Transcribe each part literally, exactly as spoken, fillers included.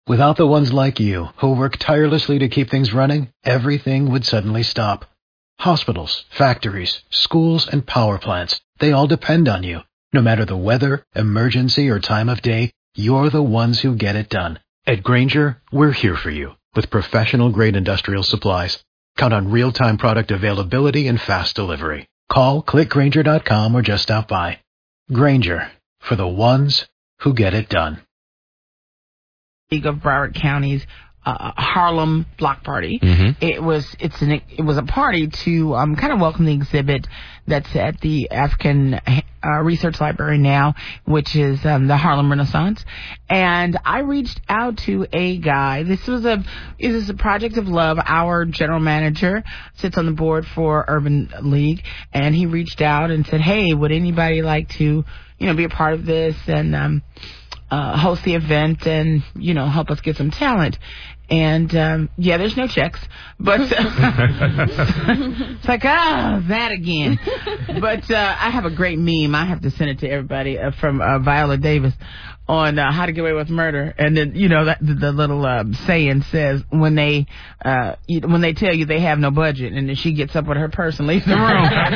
Without the ones like you, who work tirelessly to keep things running, everything would suddenly stop. Hospitals, factories, schools, and power plants, they all depend on you. No matter the weather, emergency, or time of day, you're the ones who get it done. At Grainger, we're here for you with professional-grade industrial supplies. Count on real-time product availability and fast delivery. Call, click Grainger dot com, or just stop by. Grainger, for the ones who get it done. League of Broward County's uh, Harlem Block Party. Mm-hmm. It was it's an it was a party to um, kind of welcome the exhibit that's at the African uh, Research Library now, which is um, the Harlem Renaissance. And I reached out to a guy. This was a this is a project of love. Our general manager sits on the board for Urban League, and he reached out and said, "Hey, would anybody like to, you know, be a part of this and um, uh, host the event and, you know, help us get some talent?" And, um, yeah, there's no checks, but it's like, ah, that again. But uh, I have a great meme. I have to send it to everybody uh, from uh, Viola Davis on uh, How to Get Away with Murder. And then, you know, that, the, the little uh, saying says when they uh, you, when they tell you they have no budget, and then she gets up with her purse and leaves the room.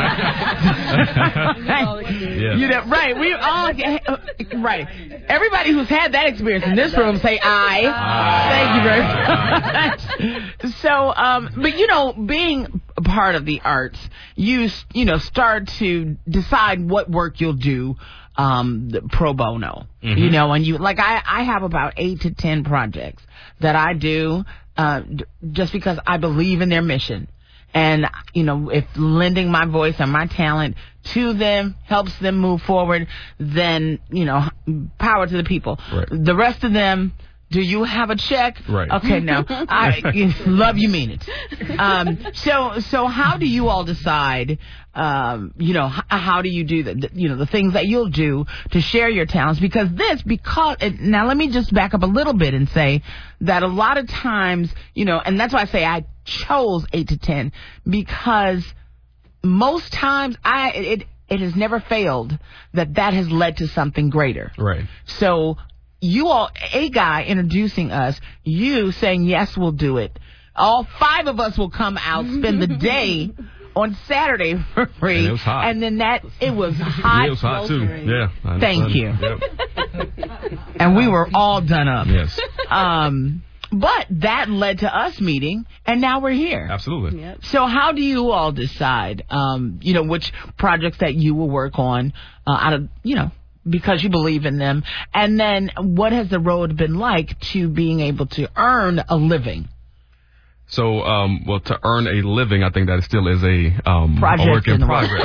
Right. Yeah. You know, right. We all right. Everybody who's had that experience in this room say I. Aye. Thank you very much. So, um, but you know, being a part of the arts, you you know start to decide what work you'll do um, pro bono. Mm-hmm. You know, and you like I I have about eight to ten projects that I do uh, d- just because I believe in their mission. And, you know, if lending my voice and my talent to them helps them move forward, then, you know, power to the people. Right. The rest of them, do you have a check? Right. Okay, no. I love you, mean it. Um, so, so how do you all decide, um, you know, h- how do you do the, you know, the things that you'll do to share your talents? Because this, because, now let me just back up a little bit and say that a lot of times, you know, and that's why I say I chose eight to ten, because most times I, it, it has never failed that that has led to something greater. Right. So, you all, a guy introducing us, you saying, yes, we'll do it. All five of us will come out, spend the day on Saturday for free. And it was hot. And then that, it was hot. Yeah, it was hot, too. Yeah. I Thank you. Yep. And we were all done up. Yes. Um, but that led to us meeting, and now we're here. Absolutely. Yep. So how do you all decide, um, you know, which projects that you will work on uh, out of, you know, because you believe in them? And then what has the road been like to being able to earn a living? So, um, well, to earn a living, I think that still is a, um, a work in, in progress.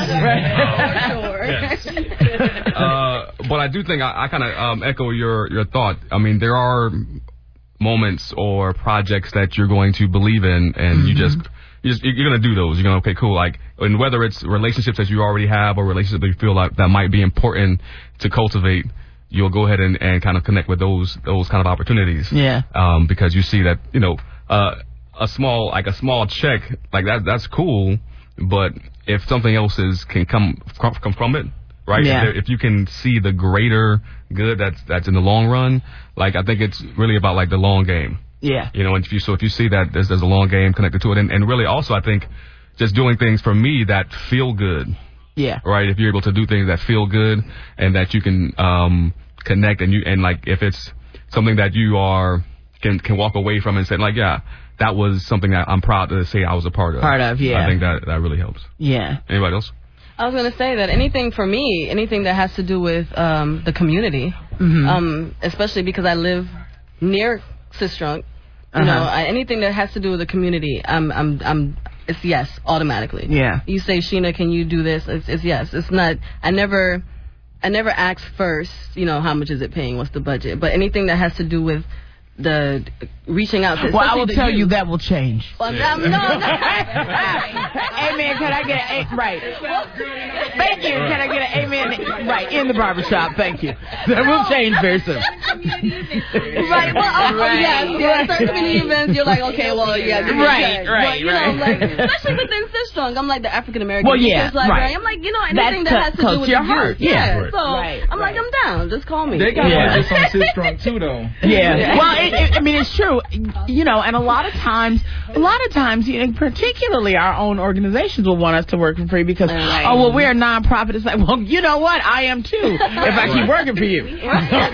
Yes. Right. Um, yes. Uh, but I do think I, I kind of um, echo your, your thought. I mean, there are moments or projects that you're going to believe in, and mm-hmm. you just... You're, just, you're going to do those. You're going to, okay, cool. Like, and whether it's relationships that you already have or relationships that you feel like that might be important to cultivate, you'll go ahead and, and kind of connect with those those kind of opportunities. Yeah. Um, because you see that, you know, uh, a small, like a small check, like that, that's cool. But if something else is, can come, come from it, right? Yeah. If, there, if you can see the greater good that's, that's in the long run, like, I think it's really about like the long game. Yeah. You know, and if you, so if you see that there's, there's a long game connected to it, and, and really also I think just doing things for me that feel good. Yeah. Right. If you're able to do things that feel good and that you can um, connect, and you and like if it's something that you are can can walk away from and say like, yeah, that was something that I'm proud to say I was a part of. Part of, yeah. I think that that really helps. Yeah. Anybody else? I was going to say that anything for me, anything that has to do with um, the community, Mm-hmm. um, especially because I live near Sistrunk, you Uh-huh. know, I, anything that has to do with the community, I'm, I'm, I'm, it's yes, automatically. Yeah. You say, Sheena, can you do this? It's, it's yes. It's not, I never, I never ask first, you know, how much is it paying? What's the budget? But anything that has to do with the reaching out to, well, I will the tell youth. you that will change. Well, yeah. no, no. Amen. Can I get an a right? Thank you. Can I get an amen? Right in the barbershop. Thank you. That will change very soon. Right. Well, oh, Right. yes, yes. Certain community events, you're like, okay, well, yeah, give me a Right, check. right, But, you right. know, like, especially within Sistrunk, I'm like the African American Well, yeah, Teachers Library. right. I'm like, you know, anything That's that has to close do with to your the heart. youth. Yeah. Yeah. Right. So Right, I'm like, right. I'm down. Just call me. They got Yeah. one just on Sistrunk too, though. Yeah. Well, it, it, I mean, it's true. You know, and a lot of times, a lot of times, you know, particularly our own organizations will want us to work for free because, right. oh, well, we're a nonprofit. It's like, well, you know what? I am too. If I keep working for you. You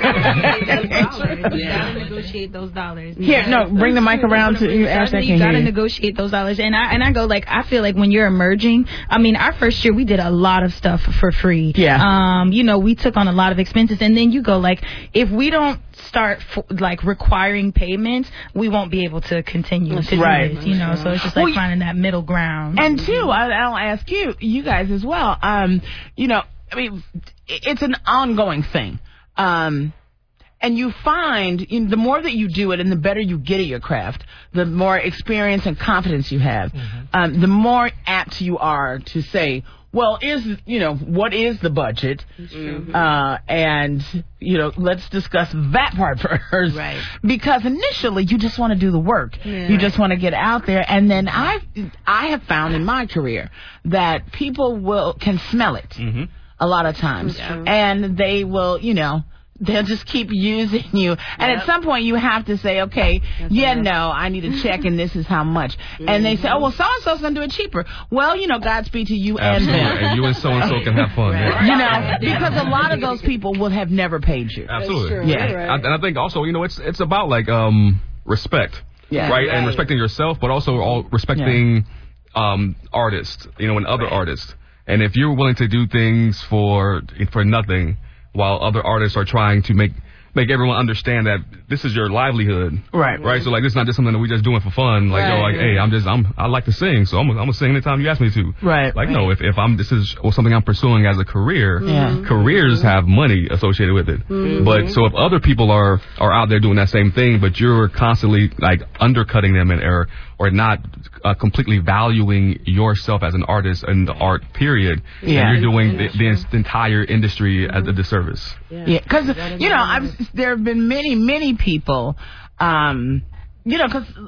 gotta negotiate those dollars. Here, no, bring the mic around to you. Ask that You gotta negotiate those dollars, and I and I go like, I feel like when you're emerging, I mean, our first year we did a lot of stuff for free. Yeah. Um, you know, we took on a lot of expenses, and then you go like, if we don't start f- like requiring payments, we won't be able to continue to right. do this. You know, so it's just like well, finding that middle ground. And two, I, I'll ask you, you guys as well. Um, you know, I mean, it's an ongoing thing. Um. And you find you know, the more that you do it and the better you get at your craft, the more experience and confidence you have, mm-hmm. um, the more apt you are to say, well, is, you know, what is the budget? Mm-hmm. Uh, and, you know, let's discuss that part first. Right. Because initially you just want to do the work. Yeah. You just want to get out there. And then I I have found in my career that people will can smell it mm-hmm. a lot of times. Yeah. And they will, you know, they'll just keep using you. And yep. at some point, you have to say, okay, That's yeah, right. no, I need a check, and this is how much. Mm-hmm. And they say, oh, well, so-and-so's going to do it cheaper. Well, you know, Godspeed to you Absolutely. and them. And you and so-and-so can have fun. Right. Yeah. You know, because a lot of those people will have never paid you. Absolutely. Yeah. Right. I, and I think also, you know, it's it's about, like, um, respect. Yeah. Right? right? And respecting yourself, but also all respecting yeah. um, artists, you know, and other right. artists. And if you're willing to do things for for nothing, while other artists are trying to make make everyone understand that this is your livelihood, right? Right. So like, this is not just something that we just doing for fun. Like, right. yo, like, hey, I'm just I'm I like to sing, so I'm I'm gonna sing anytime you ask me to. Right. Like, right. no, if if I'm this is something I'm pursuing as a career, yeah. careers mm-hmm. have money associated with it. Mm-hmm. But so if other people are are out there doing that same thing, but you're constantly like undercutting them and or or not uh, completely valuing yourself as an artist and the art period, yeah. and you're doing the, the, the entire industry as a disservice. Yeah, because yeah, you know, I've, there have been many, many people, um, you know, because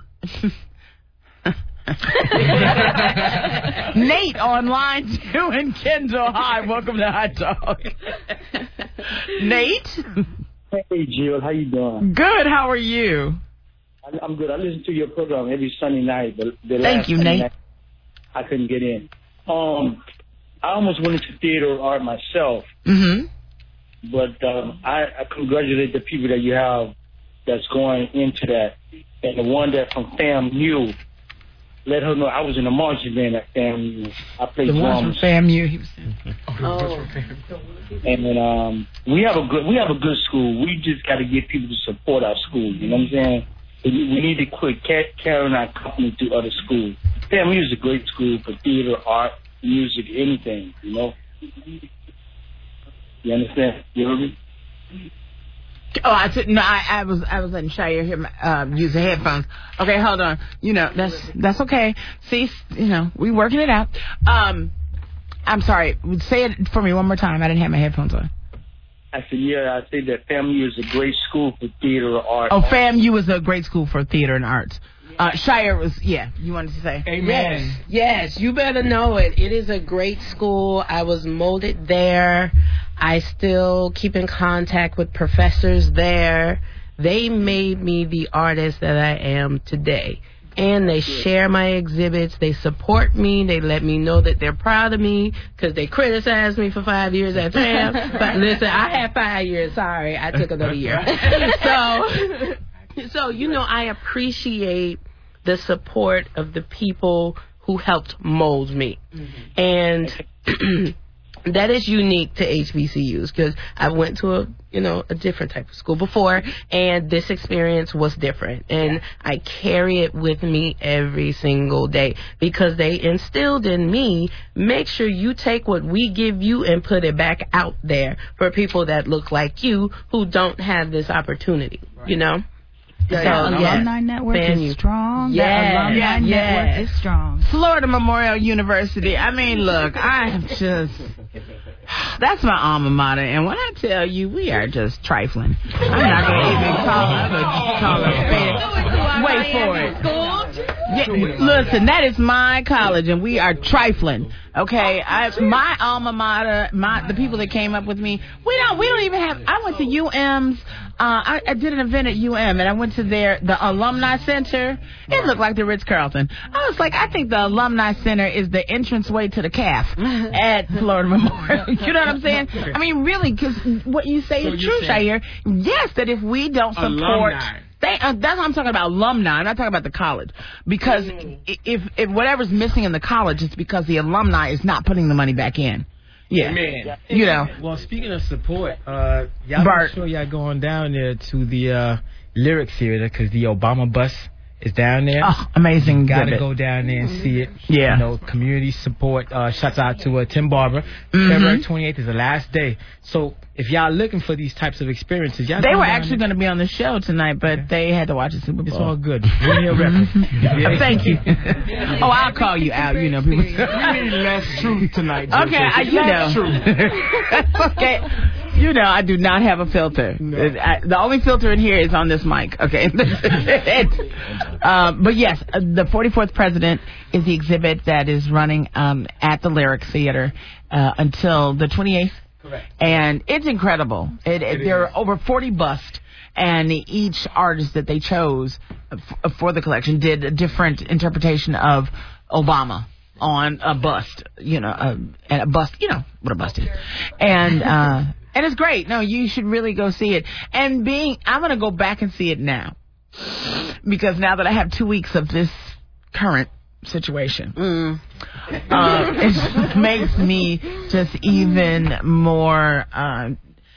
Nate on line two in Kendall. Hi, welcome to Hot Talk. Nate. Hey, Jill, how you doing? Good. How are you? I'm good. I listen to your program every Sunday night, but the Thank last you, Sunday Nate. Night, I couldn't get in. Um, I almost went into theater or art myself. Mm-hmm. But um, I, I congratulate the people that you have that's going into that. And the one that from FAMU, let her know I was in the marching band at FAMU. I played drums. The one from FAMU. He was oh. And then um, we have a good we have a good school. We just got to get people to support our school. You know what I'm saying? We need to quit carrying our company to other schools. FAMU is a great school for theater, art, music, anything. You know. You understand? You hear me? Oh, I took, no, I, I was I was letting Shia hear my, um, use the headphones. Okay, hold on. You know, that's that's okay. See, you know, we working it out. Um, I'm sorry. Say it for me one more time. I didn't have my headphones on. I said, yeah, I say that FAMU is a great school for theater or art. Oh, FAMU is a great school for theater and arts. Uh, Shire was, yeah, you wanted to say? Amen. Yes, yes, you better know it. It is a great school. I was molded there. I still keep in contact with professors there. They made me the artist that I am today. And they share my exhibits. They support me. They let me know that they're proud of me because they criticized me for five years at FAM. But listen, I had five years. Sorry, I took another year. So, so you know, I appreciate the support of the people who helped mold me. Mm-hmm. And that is unique to H B C Us because I went to a, you know, a different type of school before, and this experience was different. And I carry it with me every single day because they instilled in me, make sure you take what we give you and put it back out there for people that look like you who don't have this opportunity, right. You know? So, that alumni yes. network Fan is you. strong. Yes. That alumni yes. network is strong. Florida Memorial University. I mean, look, I am just... That's my alma mater, and when I tell you, we are just trifling. I'm not going to even call it. I'm going to call it. Wait for it. Yeah, listen, that is my college, and we are trifling. Okay, I, my alma mater, my the people that came up with me, we don't, we don't even have. I went to U M's. Uh, I, I did an event at U M, and I went to their the alumni center. It looked like the Ritz Carlton. I was like, I think the alumni center is the entranceway to the C A F at Florida Memorial. You know what I'm saying? I mean, really, because what you say so is true, Shahir. Yes, that if we don't support. Alumni. They, uh, that's what I'm talking about, alumni. I'm not talking about the college. Because mm. if, if whatever's missing in the college, it's because the alumni is not putting the money back in. Yeah. Man. You know. Well, speaking of support, uh, y'all Bart. make sure y'all going down there to the uh, Lyric Theater because the Obama bus is down there. Oh, amazing. You gotta go down there and see it. Yeah. You know, community support. Uh, shouts out to uh, Tim Barber. Mm-hmm. February twenty-eighth is the last day. So if y'all looking for these types of experiences, y'all they were actually going to be on the show tonight, but okay. they had to watch the Super Bowl. It's all good. yeah. Thank you. Oh, I'll call you out. You know, people. We need less truth tonight. Okay, I, you know. Okay. You know, I do not have a filter. No. I, the only filter in here is on this mic. Okay. uh, but yes, uh, the forty-fourth president is the exhibit that is running um, at the Lyric Theater uh, until the twenty-eighth. Correct. And it's incredible. It, it, there are over forty busts, and each artist that they chose f- for the collection did a different interpretation of Obama on a bust, you know, uh, and a bust, you know what a bust is. And, uh, and it's great. No, you should really go see it. And being, I'm going to go back and see it now. Because now that I have two weeks of this current situation, mm. uh, it makes me just even more, uh,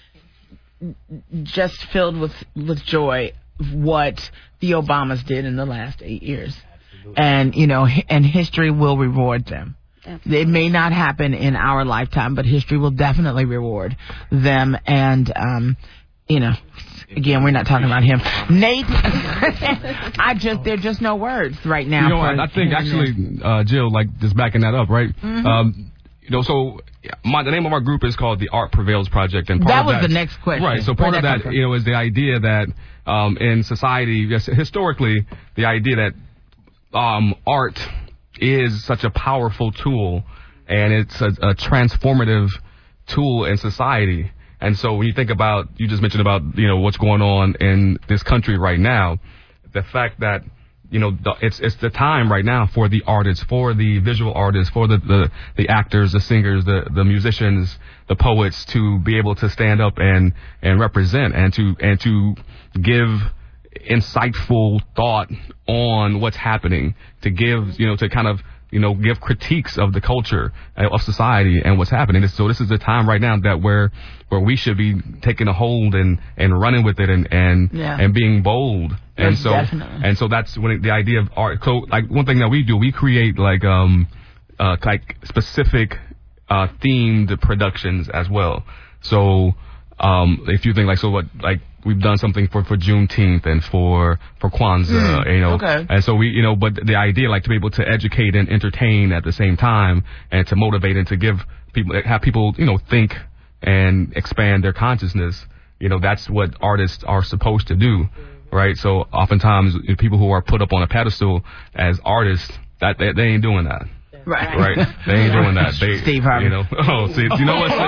just filled with, with joy of what the Obamas did in the last eight years. And, you know, and history will reward them. Absolutely. It may not happen in our lifetime, but history will definitely reward them. And, um, you know, again, we're not talking about him. Nate, I just, there are just no words right now. You know what, I think actually, uh, Jill, like, just backing that up, right? Mm-hmm. Um, you know, so my, the name of our group is called the Art Prevails Project. And part that of was that, the next question. Right, so part Where'd of that, that you know, is the idea that um, in society, yes, historically, the idea that Um, art is such a powerful tool, and it's a, a transformative tool in society. And so when you think about, you just mentioned about, you know, what's going on in this country right now, the fact that, you know, the, it's it's the time right now for the artists, for the visual artists, for the, the, the actors, the singers, the, the musicians, the poets to be able to stand up and, and represent and to and to give insightful thought on what's happening, to give, you know, to kind of, you know, give critiques of the culture, of society and what's happening. So this is the time right now that where where we should be taking a hold and, and running with it and and, yeah. and being bold. And yes, so definitely. and so that's when it, the idea of art. So like one thing that we do, we create like um uh like specific uh themed productions as well. So um if you think like so what like we've done something for, for Juneteenth and for, for Kwanzaa, mm, you know. Okay. And so we, you know, but the idea, like, to be able to educate and entertain at the same time and to motivate and to give people, have people, you know, think and expand their consciousness, you know, that's what artists are supposed to do, right? So oftentimes people who are put up on a pedestal as artists, that they, they ain't doing that. Right. Right. They ain't doing that. They, Steve Harvey. You know. Oh, see, you know what?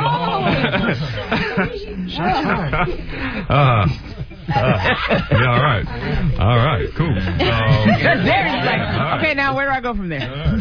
uh, uh, yeah, all right. All right, cool. Um, there he's like, right. Okay, now where do I go from there?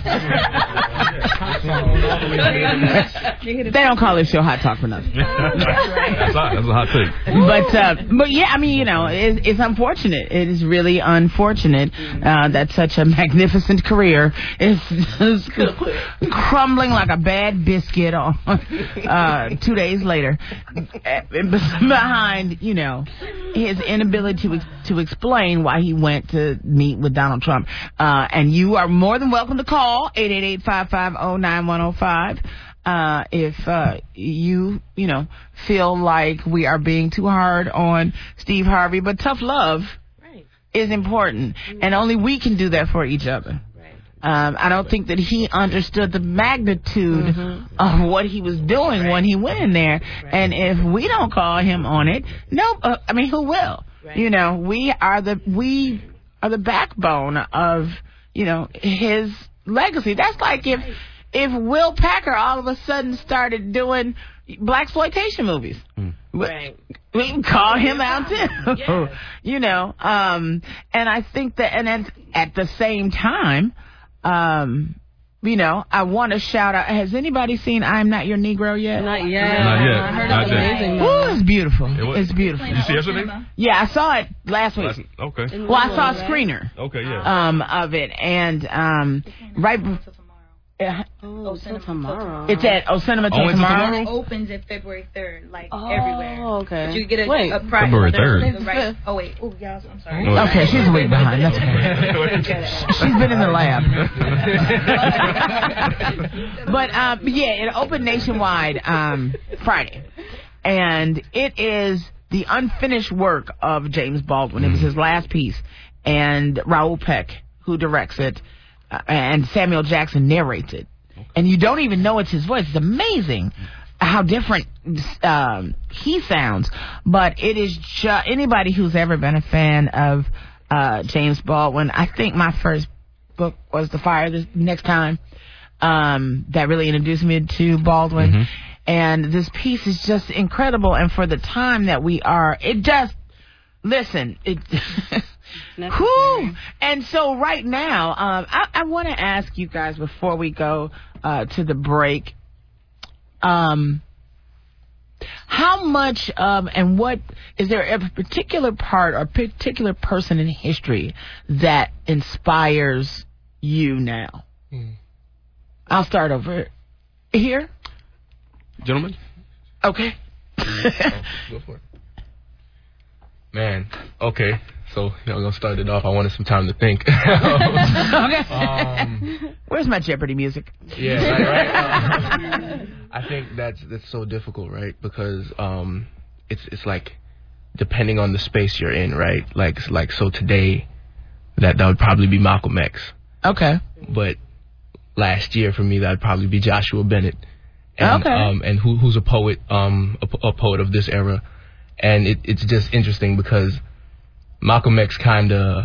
They don't call this show Hot Talk for nothing. That's hot. That's a hot take. But, uh, but yeah, I mean, you know, it's, it's unfortunate. It is really unfortunate uh, that such a magnificent career is, is crumbling like a bad biscuit on uh, two days later behind, you know, his inability to to explain why he went to meet with Donald Trump. Uh, and you are more than welcome to call eight eight eight, five five zero, nine one zero five uh, if uh, you, you know, feel like we are being too hard on Steve Harvey. But tough love right. is important, mm-hmm. and only we can do that for each other. Um, I don't think that he understood the magnitude mm-hmm. of what he was doing right. when he went in there. Right. And if we don't call him on it, no, uh, I mean, who will? Right. You know, we are the we are the backbone of you know, his legacy. That's like if if Will Packer all of a sudden started doing blaxploitation movies. Mm. Right. We can call him out too. Yes. You know, um, and I think that, and then at the same time, um, you know, I want to shout out. Has anybody seen "I'm Not Your Negro" yet? Not yet. Not yet. I heard Not it's yet. amazing. Ooh, it's beautiful. It was, it's beautiful. Did you see yesterday? Yeah, I saw it last week. Last, okay. Well, I saw a screener. Okay, yeah. Um, of it, and um, right. Yeah. Oh, so tomorrow. It's at O Cinema till Oh, it's tomorrow. tomorrow? It opens at February third, like Oh, everywhere. okay. But you get a, Wait. a price. February third. Right. Oh wait. Oh yeah. I'm sorry. Okay, she's a week behind. That's okay. She's been in the lab. But um, yeah, it opened nationwide um, Friday, and it is the unfinished work of James Baldwin. It was his last piece, and Raoul Peck, who directs it, uh, and Samuel Jackson narrates it. And you don't even know it's his voice. It's amazing how different um, he sounds. But it is just anybody who's ever been a fan of uh, James Baldwin. I think my first book was The Fire the Next Time. Um, that really introduced me to Baldwin. Mm-hmm. And this piece is just incredible. And for the time that we are, it just, listen, it... Whew. And so right now, um, I, I want to ask you guys before we go uh, to the break, um, how much um, and what is there a particular part or particular person in history that inspires you now? Mm. I'll start over here. Gentlemen? Okay. Oh, go for it. Man, okay. So, you know, I'm going to start it off. I wanted some time to think. Okay. um, Where's my Jeopardy music? Yeah, right, right. Um, I think that's that's so difficult, right? Because um, it's it's like depending on the space you're in, right? Like like so today, that that would probably be Malcolm X. Okay. But last year for me, that would probably be Joshua Bennett. And, okay. Um, and who who's a poet, um, a, a poet of this era, and it, it's just interesting because Malcolm X kind of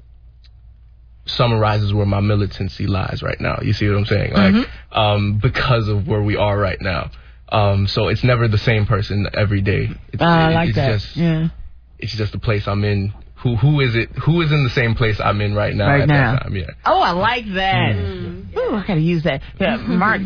summarizes where my militancy lies right now. You see what I'm saying? Mm-hmm. Like, um, because of where we are right now. Um, so it's never the same person every day. It's, uh, I like it's that. Just, yeah. It's just the place I'm in. Who who is it? Who is in the same place I'm in right now? Right at now. That time? Yeah. Oh, I like that. Mm. Ooh, I gotta use that. Yeah, Mark.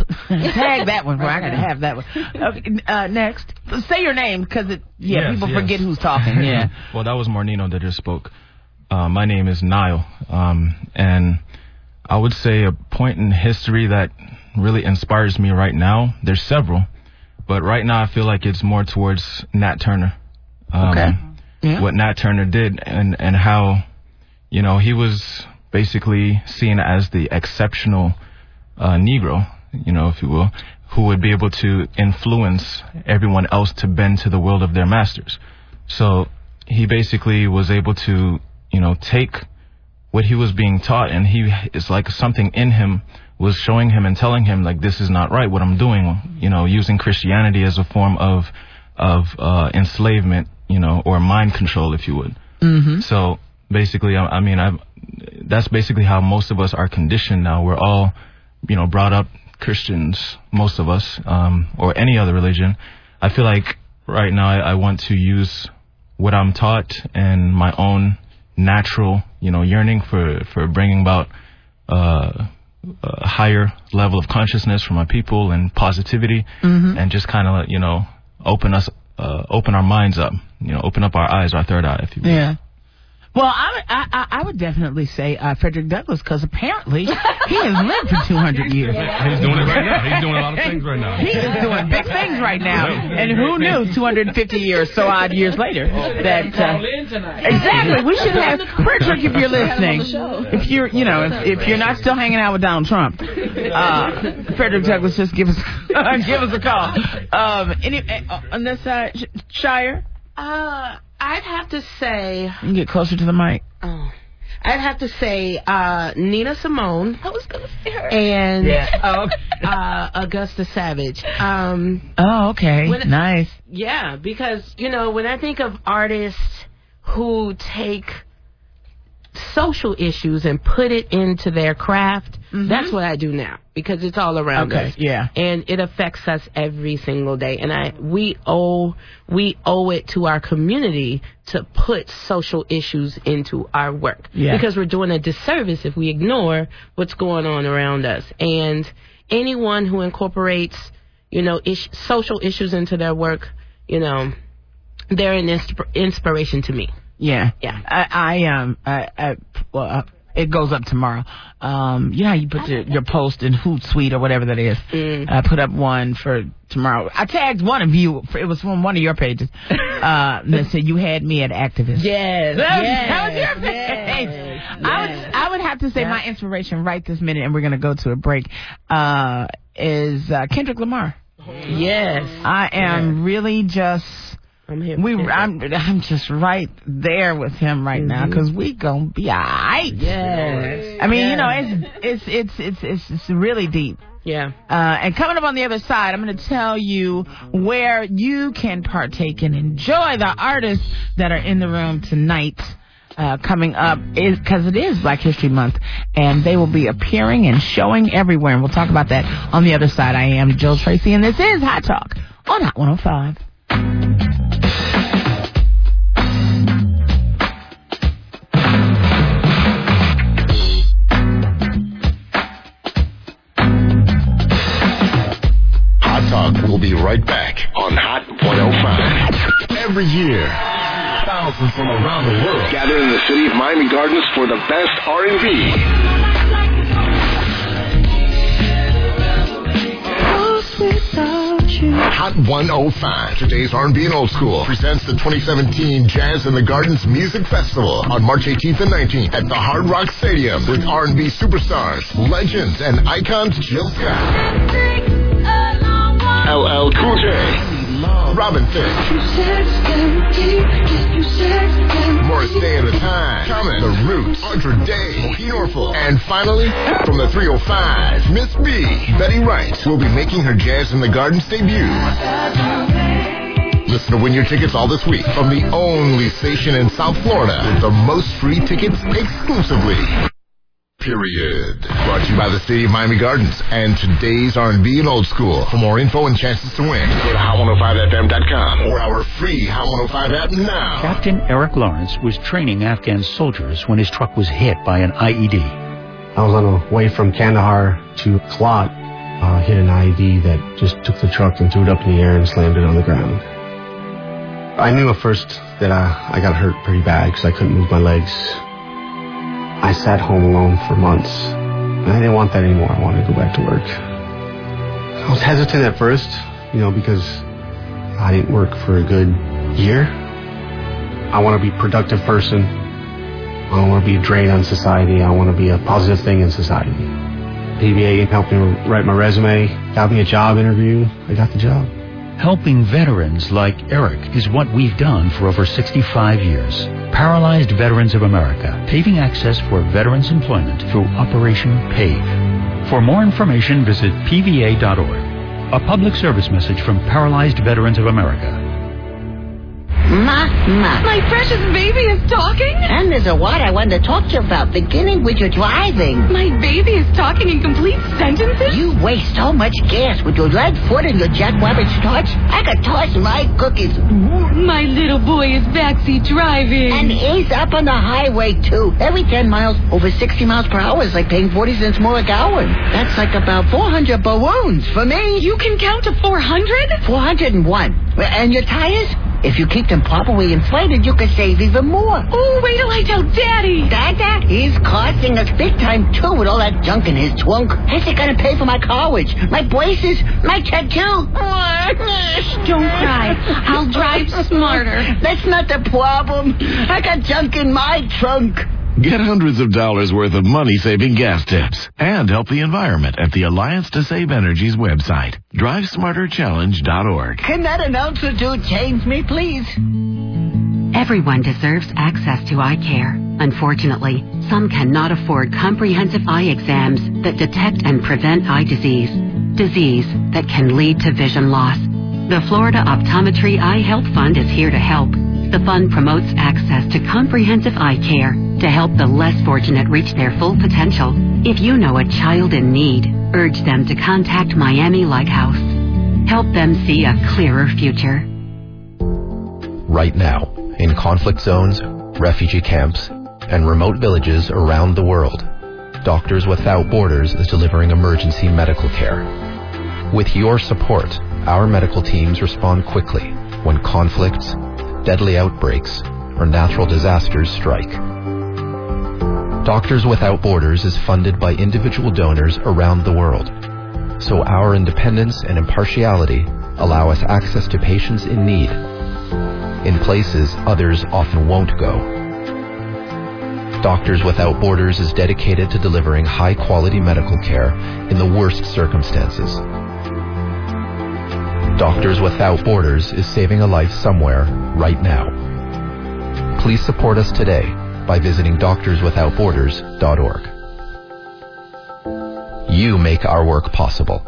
Tag that one, boy. I gotta have that one. Okay, uh, next, say your name because it. Yeah, yes, people yes. forget who's talking. Yeah. Well, that was Marnino that just spoke. Uh, my name is Niall, um, and I would say a point in history that really inspires me right now. There's several, but right now I feel like it's more towards Nat Turner. Um, okay. Yeah. What Nat Turner did, and and how, you know, he was basically seen as the exceptional uh, Negro, you know, if you will, who would be able to influence everyone else to bend to the will of their masters. So he basically was able to, you know, take what he was being taught, and he it's like something in him was showing him and telling him, like, this is not right what I'm doing, you know, using Christianity as a form of of uh, enslavement, you know, or mind control, if you would. Mm-hmm. So basically, I, I mean, I've, that's basically how most of us are conditioned now. We're all, you know, brought up Christians, most of us, um, or any other religion. I feel like right now I, I want to use what I'm taught and my own natural, you know, yearning for, for bringing about uh, a higher level of consciousness for my people and positivity, mm-hmm. and just kind of, you know, open us, uh, open our minds up, you know, open up our eyes, our third eye, if you will. Yeah. Well, I, I, I would definitely say uh, Frederick Douglass, because apparently he has lived for two hundred years. He's doing it right now. He's doing a lot of things right now. He is doing big things right now. And who knew two hundred fifty years, so odd years later, that... Uh, exactly. We should have... Prayer Trick, if you're listening. If you're, you know, if, if you're not still hanging out with Donald Trump, uh, Frederick Douglass, just give us give us a call. Um, any, uh, on this side, uh, Shire? Uh... I'd have to say... You can get closer to the mic. Oh. I'd have to say uh, Nina Simone. I was going to say her. And yeah. oh, okay. uh, Augusta Savage. Um, oh, okay. When, nice. Yeah, because, you know, when I think of artists who take social issues and put it into their craft. Mm-hmm. That's what I do now because it's all around okay, us. Yeah, and it affects us every single day. And I we owe we owe it to our community to put social issues into our work yeah. because we're doing a disservice if we ignore what's going on around us. And anyone who incorporates, you know, ish, social issues into their work, you know, they're an insp- inspiration to me. Yeah, yeah. I, I um, I, I well, uh, it goes up tomorrow. Um, you know how you put your, your post in Hootsuite or whatever that is. Mm. I put up one for tomorrow. I tagged one of you. For, it was from one of your pages. Uh, that said you had me at activist. Yes, that, yes, that was your page. Yes, I would, I would have to say yeah. my inspiration right this minute, and we're gonna go to a break. Uh, is uh, Kendrick Lamar. Yes, I am yes. really just. I'm here. We, I'm, I'm just right there with him right mm-hmm. now because we gonna be alright. Yes. I mean, yes. you know, it's, it's it's it's it's it's really deep. Yeah. Uh, and coming up on the other side, I'm going to tell you where you can partake and enjoy the artists that are in the room tonight. Uh, coming up is because it is Black History Month, and they will be appearing and showing everywhere. And we'll talk about that on the other side. I am Jill Tracy, and this is Hot Talk on Hot one oh five. We'll be right back on Hot one oh five. Every year, thousands from around the world gather in the city of Miami Gardens for the best R and B. Hot one oh five, today's R and B and Old School, presents the twenty seventeen Jazz in the Gardens Music Festival on March eighteenth and nineteenth at the Hard Rock Stadium with R and B superstars, legends, and icons Jill Scott, L L Cool J, Robin Thicke, Morris Day and the Time, Common, The Roots, Audra Day, Mohi Norfolk, and finally, from the three oh five, Miss B, Betty Wright, will be making her Jazz in the Gardens debut. Listen to win your tickets all this week from the only station in South Florida with the most free tickets exclusively. Period. Brought to you by the City of Miami Gardens and today's R and B and Old School. For more info and chances to win, go to hot one oh five f m dot com or our free Hot one oh five app now. Captain Eric Lawrence was training Afghan soldiers when his truck was hit by an I E D. I was on the way from Kandahar to Klot, uh, hit an I E D that just took the truck and threw it up in the air and slammed it on the ground. I knew at first that I, I got hurt pretty bad because I couldn't move my legs. I sat home alone for months, and I didn't want that anymore. I wanted to go back to work. I was hesitant at first, you know, because I didn't work for a good year. I want to be a productive person. I don't want to be a drain on society. I want to be a positive thing in society. P V A helped me write my resume, got me a job interview. I got the job. Helping veterans like Eric is what we've done for over sixty-five years. Paralyzed Veterans of America, paving access for veterans' employment through Operation PAVE. For more information, visit P V A dot org. A public service message from Paralyzed Veterans of America. Ma, ma. My precious baby is talking? And there's a what I wanted to talk to you about, beginning with your driving. My baby is talking in complete sentences? You waste so much gas with your lead foot and your jackrabbit starch. I could toss my cookies. My little boy is backseat driving. And he's up on the highway, too. Every ten miles, over sixty miles per hour is like paying forty cents more a gallon. That's like about four hundred balloons for me. You can count to four hundred? four hundred one. And your tires? If you keep them properly inflated, you can save even more. Oh, wait till I tell Daddy. Dada, he's costing us big time, too, with all that junk in his trunk. How's he going to pay for my college, my braces, my tattoo? Don't cry. I'll drive smarter. That's not the problem. I got junk in my trunk. Get hundreds of dollars worth of money-saving gas tips and help the environment at the Alliance to Save Energy's website, drive smarter challenge dot org. Can that announcer dude change me, please? Everyone deserves access to eye care. Unfortunately, some cannot afford comprehensive eye exams that detect and prevent eye disease, disease that can lead to vision loss. The Florida Optometry Eye Health Fund is here to help. The fund promotes access to comprehensive eye care to help the less fortunate reach their full potential. If you know a child in need, urge them to contact Miami Lighthouse. Help them see a clearer future. Right now, in conflict zones, refugee camps, and remote villages around the world, Doctors Without Borders is delivering emergency medical care. With your support, our medical teams respond quickly when conflicts, deadly outbreaks, or natural disasters strike. Doctors Without Borders is funded by individual donors around the world, so our independence and impartiality allow us access to patients in need, in places others often won't go. Doctors Without Borders is dedicated to delivering high-quality medical care in the worst circumstances. Doctors Without Borders is saving a life somewhere, right now. Please support us today by visiting doctors without borders dot org. You make our work possible.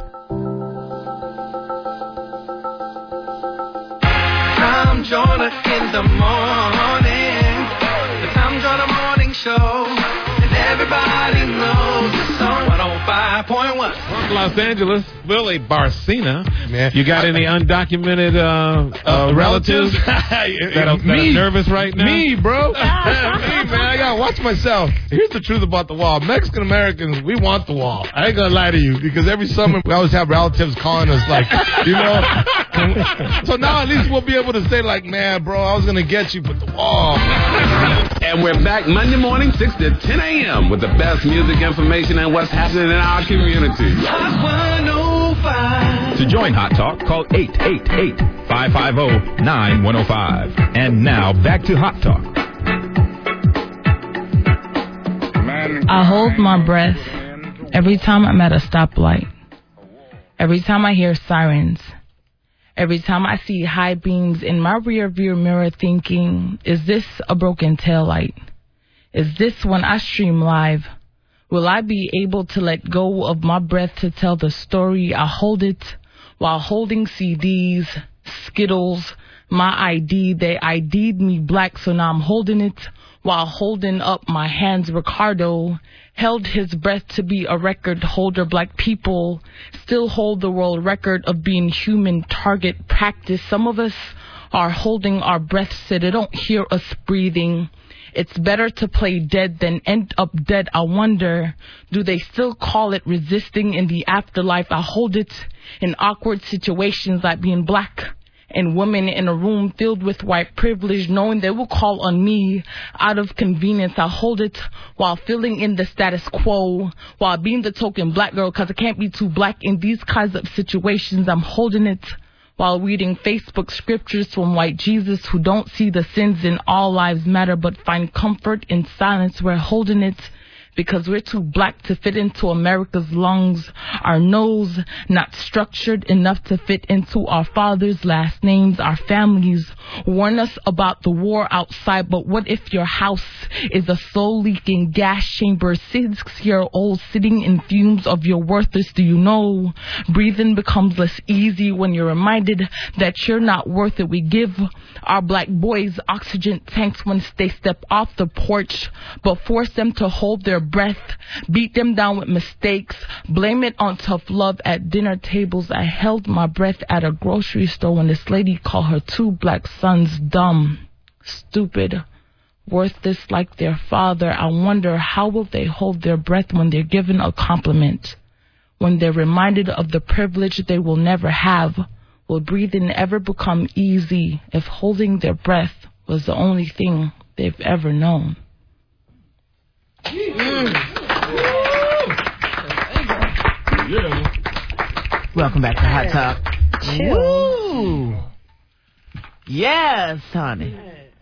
Tom Joyner in the morning. The Tom Joyner Morning Show. And everybody knows the song one oh five point one. From Los Angeles, Willie Barcena. Man. You got any undocumented uh, uh, relatives that, are, that are nervous right now? Me, bro. Me, man. I got to watch myself. Here's the truth about the wall. Mexican Americans, we want the wall. I ain't going to lie to you because every summer we always have relatives calling us like, you know. So now at least we'll be able to say like, man, bro, I was going to get you, but the wall. And we're back Monday morning, six to ten a.m. with the best music information and what's happening in our community. To join Hot Talk, call eight eight eight, five five zero, nine one zero five. And now, back to Hot Talk. I hold my breath every time I'm at a stoplight. Every time I hear sirens. Every time I see high beams in my rear view mirror thinking, is this a broken taillight? Is this when I stream live? Will I be able to let go of my breath to tell the story? I hold it while holding C Ds, Skittles, my I D. They I D'd me black, so now I'm holding it while holding up my hands. Ricardo held his breath to be a record holder. Black people still hold the world record of being human target practice. Some of us are holding our breath so they don't hear us breathing. It's better to play dead than end up dead. I wonder, do they still call it resisting in the afterlife? I hold it in awkward situations like being black and women in a room filled with white privilege, knowing they will call on me out of convenience. I hold it while filling in the status quo, while being the token black girl, because I can't be too black in these kinds of situations. I'm holding it while reading Facebook scriptures from white Jesus who don't see the sins in all lives matter but find comfort in silence. We're holding it because we're too black to fit into America's lungs. Our nose not structured enough to fit into our father's last names. Our families warn us about the war outside, but what if your house is a slow-leaking gas chamber? Six-year-old sitting in fumes of your worthless. Do you know breathing becomes less easy when you're reminded that you're not worth it? We give our black boys oxygen tanks once they step off the porch, but force them to hold their breath, beat them down with mistakes, blame it on tough love at dinner tables. I held my breath at a grocery store when this lady called her two black sons dumb, stupid, worthless like their father. I wonder, how will they hold their breath when they're given a compliment, when they're reminded of the privilege they will never have? Will breathing ever become easy if holding their breath was the only thing they've ever known? Mm. Welcome back to Hot Talk. Woo! Yes, honey.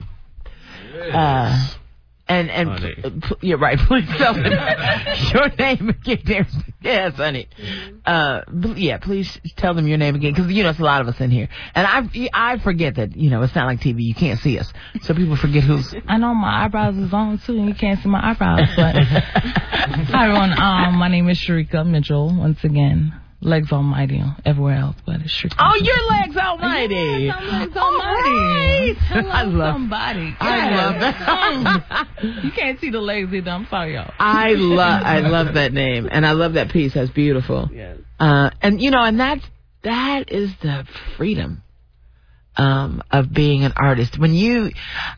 Uh, and and honey. P- you're right. Please tell me your name again. Yes, honey. Uh, yeah, please tell them your name again, because you know it's a lot of us in here, and I I forget that you know it's not like T V. You can't see us, so people forget who's. I know my eyebrows is on too, and you can't see my eyebrows. But hi everyone. Um, my name is Sharika Mitchell. Once again, Legs Almighty everywhere else, but it's strictly. Oh, your Legs Almighty. Yes, I'm Legs Almighty. Right. I love somebody. I Yes. love that. You can't see the legs either. I'm sorry, y'all. I love I love that name, and I love that piece. That's beautiful. Yes. Uh, and you know, and that's that is the freedom um, of being an artist. When you,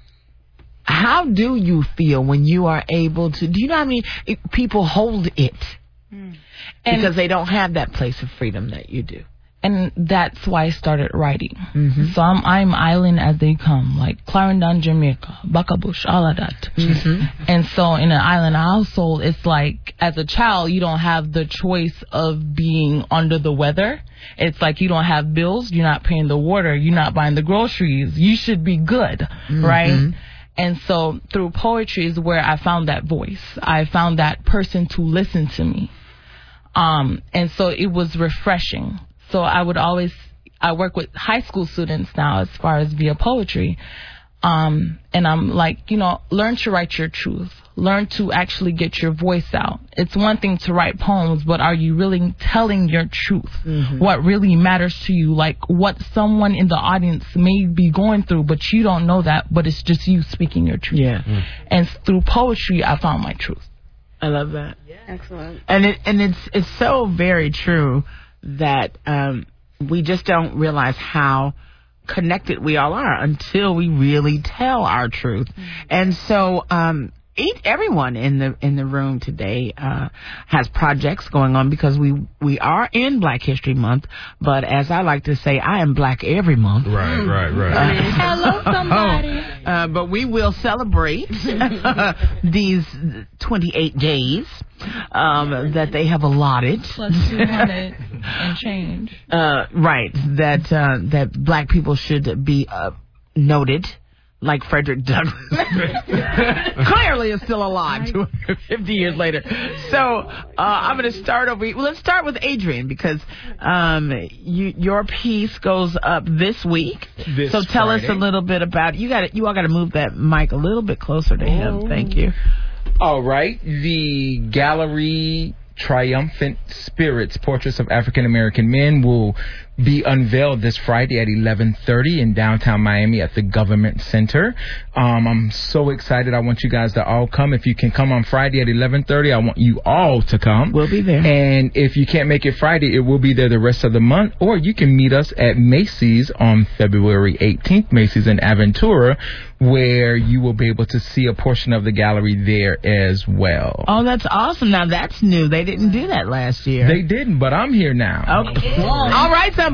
how do you feel when you are able to? Do you know how many people hold it mm. because they don't have that place of freedom that you do? And that's why I started writing. Mm-hmm. So I'm I'm island as they come, like Clarendon, Jamaica, Bakabush, all of that. Mm-hmm. And so in an island household, it's like as a child, you don't have the choice of being under the weather. It's like you don't have bills, you're not paying the water, you're not buying the groceries. You should be good, Mm-hmm. right? And so through poetry is where I found that voice. I found that person to listen to me. Um, and so it was refreshing. So I would always, I work with high school students now as far as via poetry. Um, and I'm like, you know, learn to write your truth. Learn to actually get your voice out. It's one thing to write poems, but are you really telling your truth? Mm-hmm. What really matters to you? Like what someone in the audience may be going through, but you don't know that, but it's just you speaking your truth. Yeah. Mm. And through poetry, I found my truth. I love that. Yeah. Excellent. And it and it's it's so very true that um, we just don't realize how connected we all are until we really tell our truth. Mm-hmm. And so um, each, everyone in the in the room today uh, has projects going on because we we are in Black History Month. But as I like to say, I am Black every month. Right, right, right. Uh, Hello, somebody. uh, but we will celebrate these twenty-eight days um, that they have allotted. Plus two hundred and change. Uh, right, that uh, that Black people should be uh, noted. Like Frederick Douglass. Clearly is still alive two hundred fifty years later. So uh, I'm going to start over. Well, let's start with Adrian because um, you, your piece goes up this week. This so tell Friday. us a little bit about. You got you all got to move that mic a little bit closer to him. Thank you. All right. The gallery Triumphant Spirits, Portraits of African American Men, will be unveiled this Friday at eleven thirty in downtown Miami at the Government Center. Um, I'm so excited. I want you guys to all come. If you can come on Friday at eleven thirty, I want you all to come. We'll be there. And if you can't make it Friday, it will be there the rest of the month. Or you can meet us at Macy's on February eighteenth, Macy's in Aventura, where you will be able to see a portion of the gallery there as well. Oh, that's awesome. Now, that's new. They didn't do that last year. They didn't, but I'm here now. Okay. All right, somebody.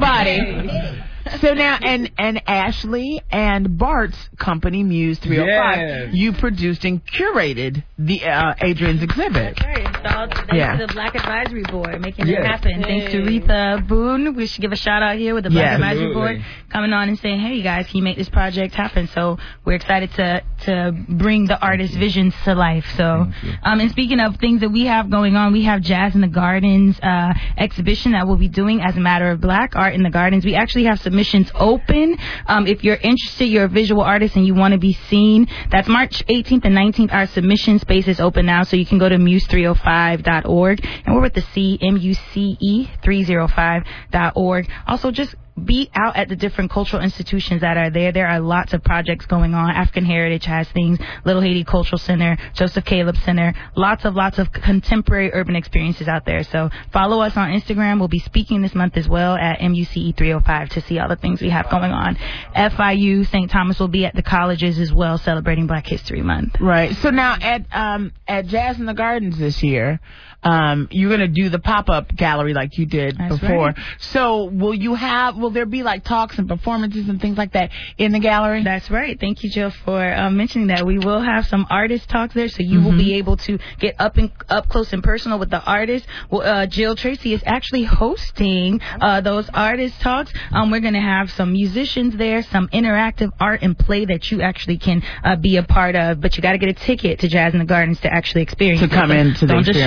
So now, and and Ashley and Bart's company, Muse three oh five, Yes. you produced and curated the uh, Adrian's exhibit. That's right. It's all thanks Yeah. to the Black Advisory Board making Yes. it happen. Thanks to Retha Boone. We should give a shout out here with the Black Yes. Advisory Absolutely. Board coming on and saying, hey, you guys, can you make this project happen? So we're excited to to bring the artist's visions to life. So, um, and speaking of things that we have going on, we have Jazz in the Gardens uh, exhibition that we'll be doing as a matter of Black art in the gardens. We actually have submissions open. Um, if you're interested, you're a visual artist and you want to be seen, that's March eighteenth and nineteenth. Our submission space is open now, so you can go to muse three oh five dot org. And we're with the C, M U C E three oh five dot org. Also, just be out at the different cultural institutions that are there. There are lots of projects going on. African Heritage has things, Little Haiti Cultural Center, Joseph Caleb Center, lots of, lots of contemporary urban experiences out there. So follow us on Instagram. We'll be speaking this month as well at M U C E three oh five to see all the things we have going on. F I U, Saint Thomas will be at the colleges as well, celebrating Black History Month. Right. So now at um, at Jazz in the Gardens this year, um, you're going to do the pop-up gallery like you did That's before. right. So will you have, will there be like talks and performances and things like that in the gallery? That's right. Thank you, Jill, for uh, mentioning that. We will have some artist talks there, so you will Mhm. be able to get up and up close and personal with the artists. Well, uh, Jill Tracy is actually hosting uh, those artist talks. Um, we're going to have some musicians there, some interactive art and play that you actually can uh, be a part of, but you got to get a ticket to Jazz in the Gardens to actually experience To it. come So into the Don't just show up for experience,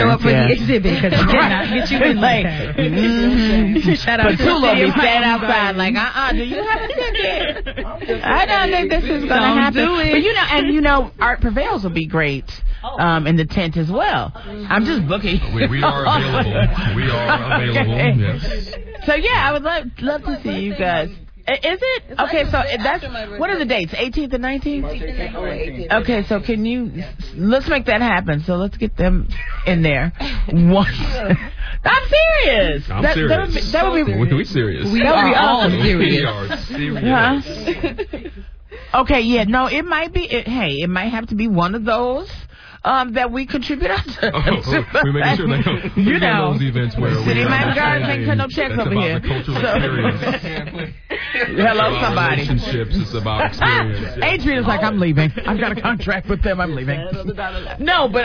exhibit because we cannot get you in like, there. mm-hmm. Shout out but to Tula be Miami standing outside Gardens. like, uh-uh, do you have a ticket? I don't think this is going to Don't happen. do it. But, you know, and, you know, Art Prevails will be great um, in the tent as well. I'm just booking. We, we are available. We are available. Okay. Yes. So, yeah, I would love, love to see you guys. I- Is it? Okay, so that's, what are the dates? eighteenth and nineteenth? Okay, so can you, let's make that happen. So let's get them in there. One. I'm serious. I'm that, serious. That would be, that would be, we, we serious. We are all We serious. are serious. Huh? Okay, yeah, no, it might be, it, hey, it might have to be one of those. Um, that we contribute out to. Oh, we're making sure they don't. You know, those events where City we Miami are Gardens ain't cut no checks that's over about here. The cultural So- experience. Hello, It's about somebody. Relationships. It's about experience. Yeah. Adrian's like, I'm leaving. I've got a contract with them. I'm leaving. No, but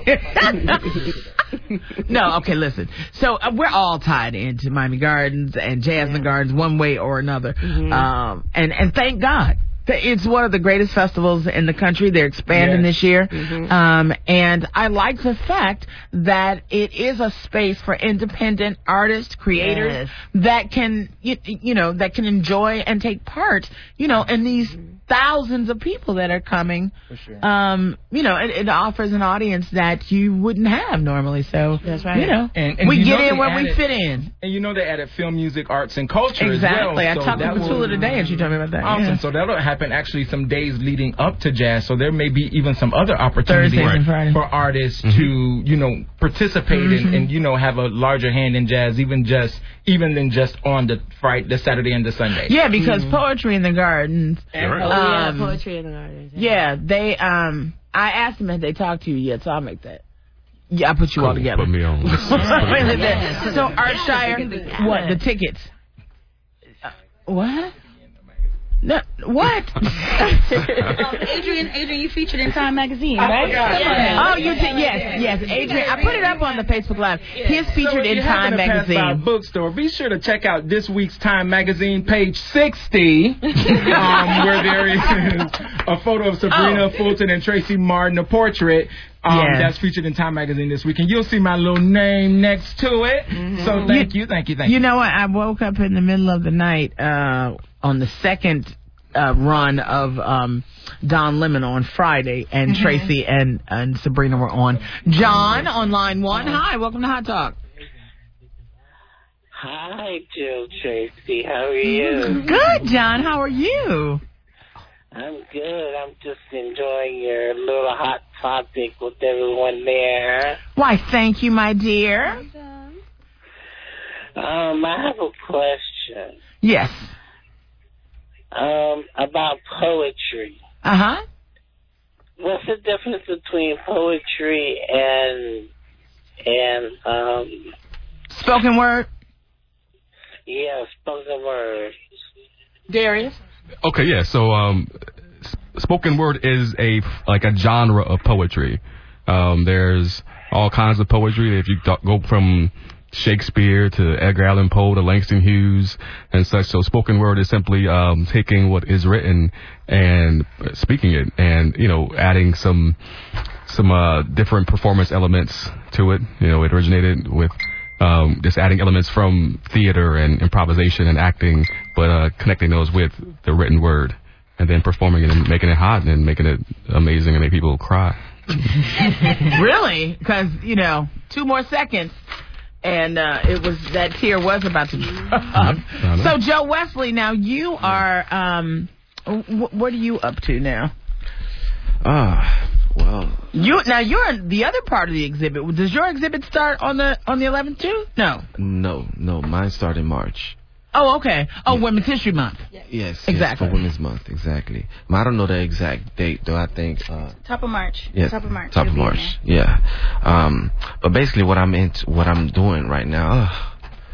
I'm. No, okay, listen. So uh, we're all tied into Miami Gardens and Jazz in the Gardens one way or another. Mm-hmm. Um, and, and thank God. It's one of the greatest festivals in the country. They're expanding Yeah. this year. Mhm. Um, and I like the fact that it is a space for independent artists, creators Yes. that can, you, you know, that can enjoy and take part, you know, in these thousands of people that are coming. For sure. Um, you know, it, it offers an audience that you wouldn't have normally. So, That's right. you know, And- and we you get know in they where we added- fit in. And you know they added film, music, arts, and culture Exactly. as well. I so talked to that will- Petula today, and she told me about that. Awesome. Yeah. So that'll happen actually some days leading up to jazz. So there may be even some other opportunities Thursdays and Fridays. for artists Mm-hmm. to, you know, participate Mhm. and, and, you know, have a larger hand in jazz, even just even than just on the Friday, the Saturday and the Sunday. Yeah, because poetry in the gardens. You're right. Oh, yeah, Um, poetry in the gardens. Yeah, they. Um, I asked them if they talked to you yet, so I'll make that. Yeah, I put you all Cool. together. Put me on. So Artshire, what the tickets? Uh, what? No, what? Um, Adrian, Adrian, you featured in Time Magazine, I right? forgot. Yeah. Oh, you did? Yes, yes. Adrian, I put it up on the Facebook Live. He's So featured if in you happen Time to pass by a Magazine. bookstore, be sure to check out this week's Time Magazine, page sixty, um, where there is a photo of Sabrina Oh. Fulton and Tracy Martin, a portrait. Um, Yes. That's featured in Time Magazine this week, and you'll see my little name next to it. So thank you, thank you, thank you. You know what? I woke up in the middle of the night uh, on the second uh, run of um, Don Lemon on Friday, and Mm-hmm. Tracy and, and Sabrina were on. John on line one. Hi, welcome to Hot Talk. Hi, Jill Tracy. How are you? Good, John. How are you? I'm good. I'm just enjoying your little hot topic with everyone there. Why, thank you, my dear. Um, I have a question. Yes. Um, about poetry. Uh huh. What's the difference between poetry and and um? Spoken word. Yeah, spoken word. Darius. Okay, yeah. So, um, s- spoken word is a like a genre of poetry. Um, there's all kinds of poetry. If you th- go from Shakespeare to Edgar Allan Poe to Langston Hughes and such. So, spoken word is simply um, taking what is written and speaking it, and you know, adding some some uh, different performance elements to it. You know, it originated with. Um, just adding elements from theater and improvisation and acting, but uh, connecting those with the written word, and then performing it and making it hot and making it amazing and make people cry. Really? Because, you know, two more seconds, and uh, it was that tear was about to drop. So, Joe Wesley, now you are, um, wh- what are you up to now? Ah, well, You now you're in the other part of the exhibit. Does your exhibit start on the on the eleventh too? No. no, no, mine started in March. Oh, okay. Oh, Women's History Month. Yes, yes, Exactly. for Women's Month, exactly. I don't know the exact date, though. I think uh, Top of March. yeah, Top of March. top of It'll be in March, yeah. Um, but basically, what I'm into, what I'm doing right now. Uh,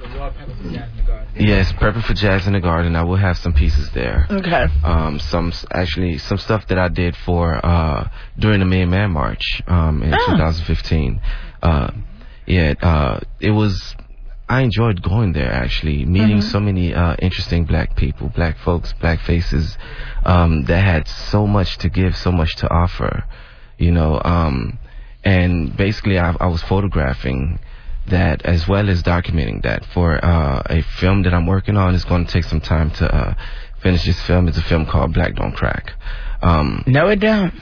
Yes, prepping for Jazz in the Garden. I will have some pieces there. Okay. Um, some actually some stuff that I did for uh during the Million Man March um in Oh. twenty fifteen. Uh, yeah, uh, it was. I enjoyed going there actually, meeting Mhm. so many uh interesting black people, black folks, black faces, um that had so much to give, so much to offer. You know, um, and basically I, I was photographing that as well as documenting that for uh, a film that I'm working on. It's going to take some time to uh, finish this film. It's a film called Black Don't Crack. Um, no, it don't.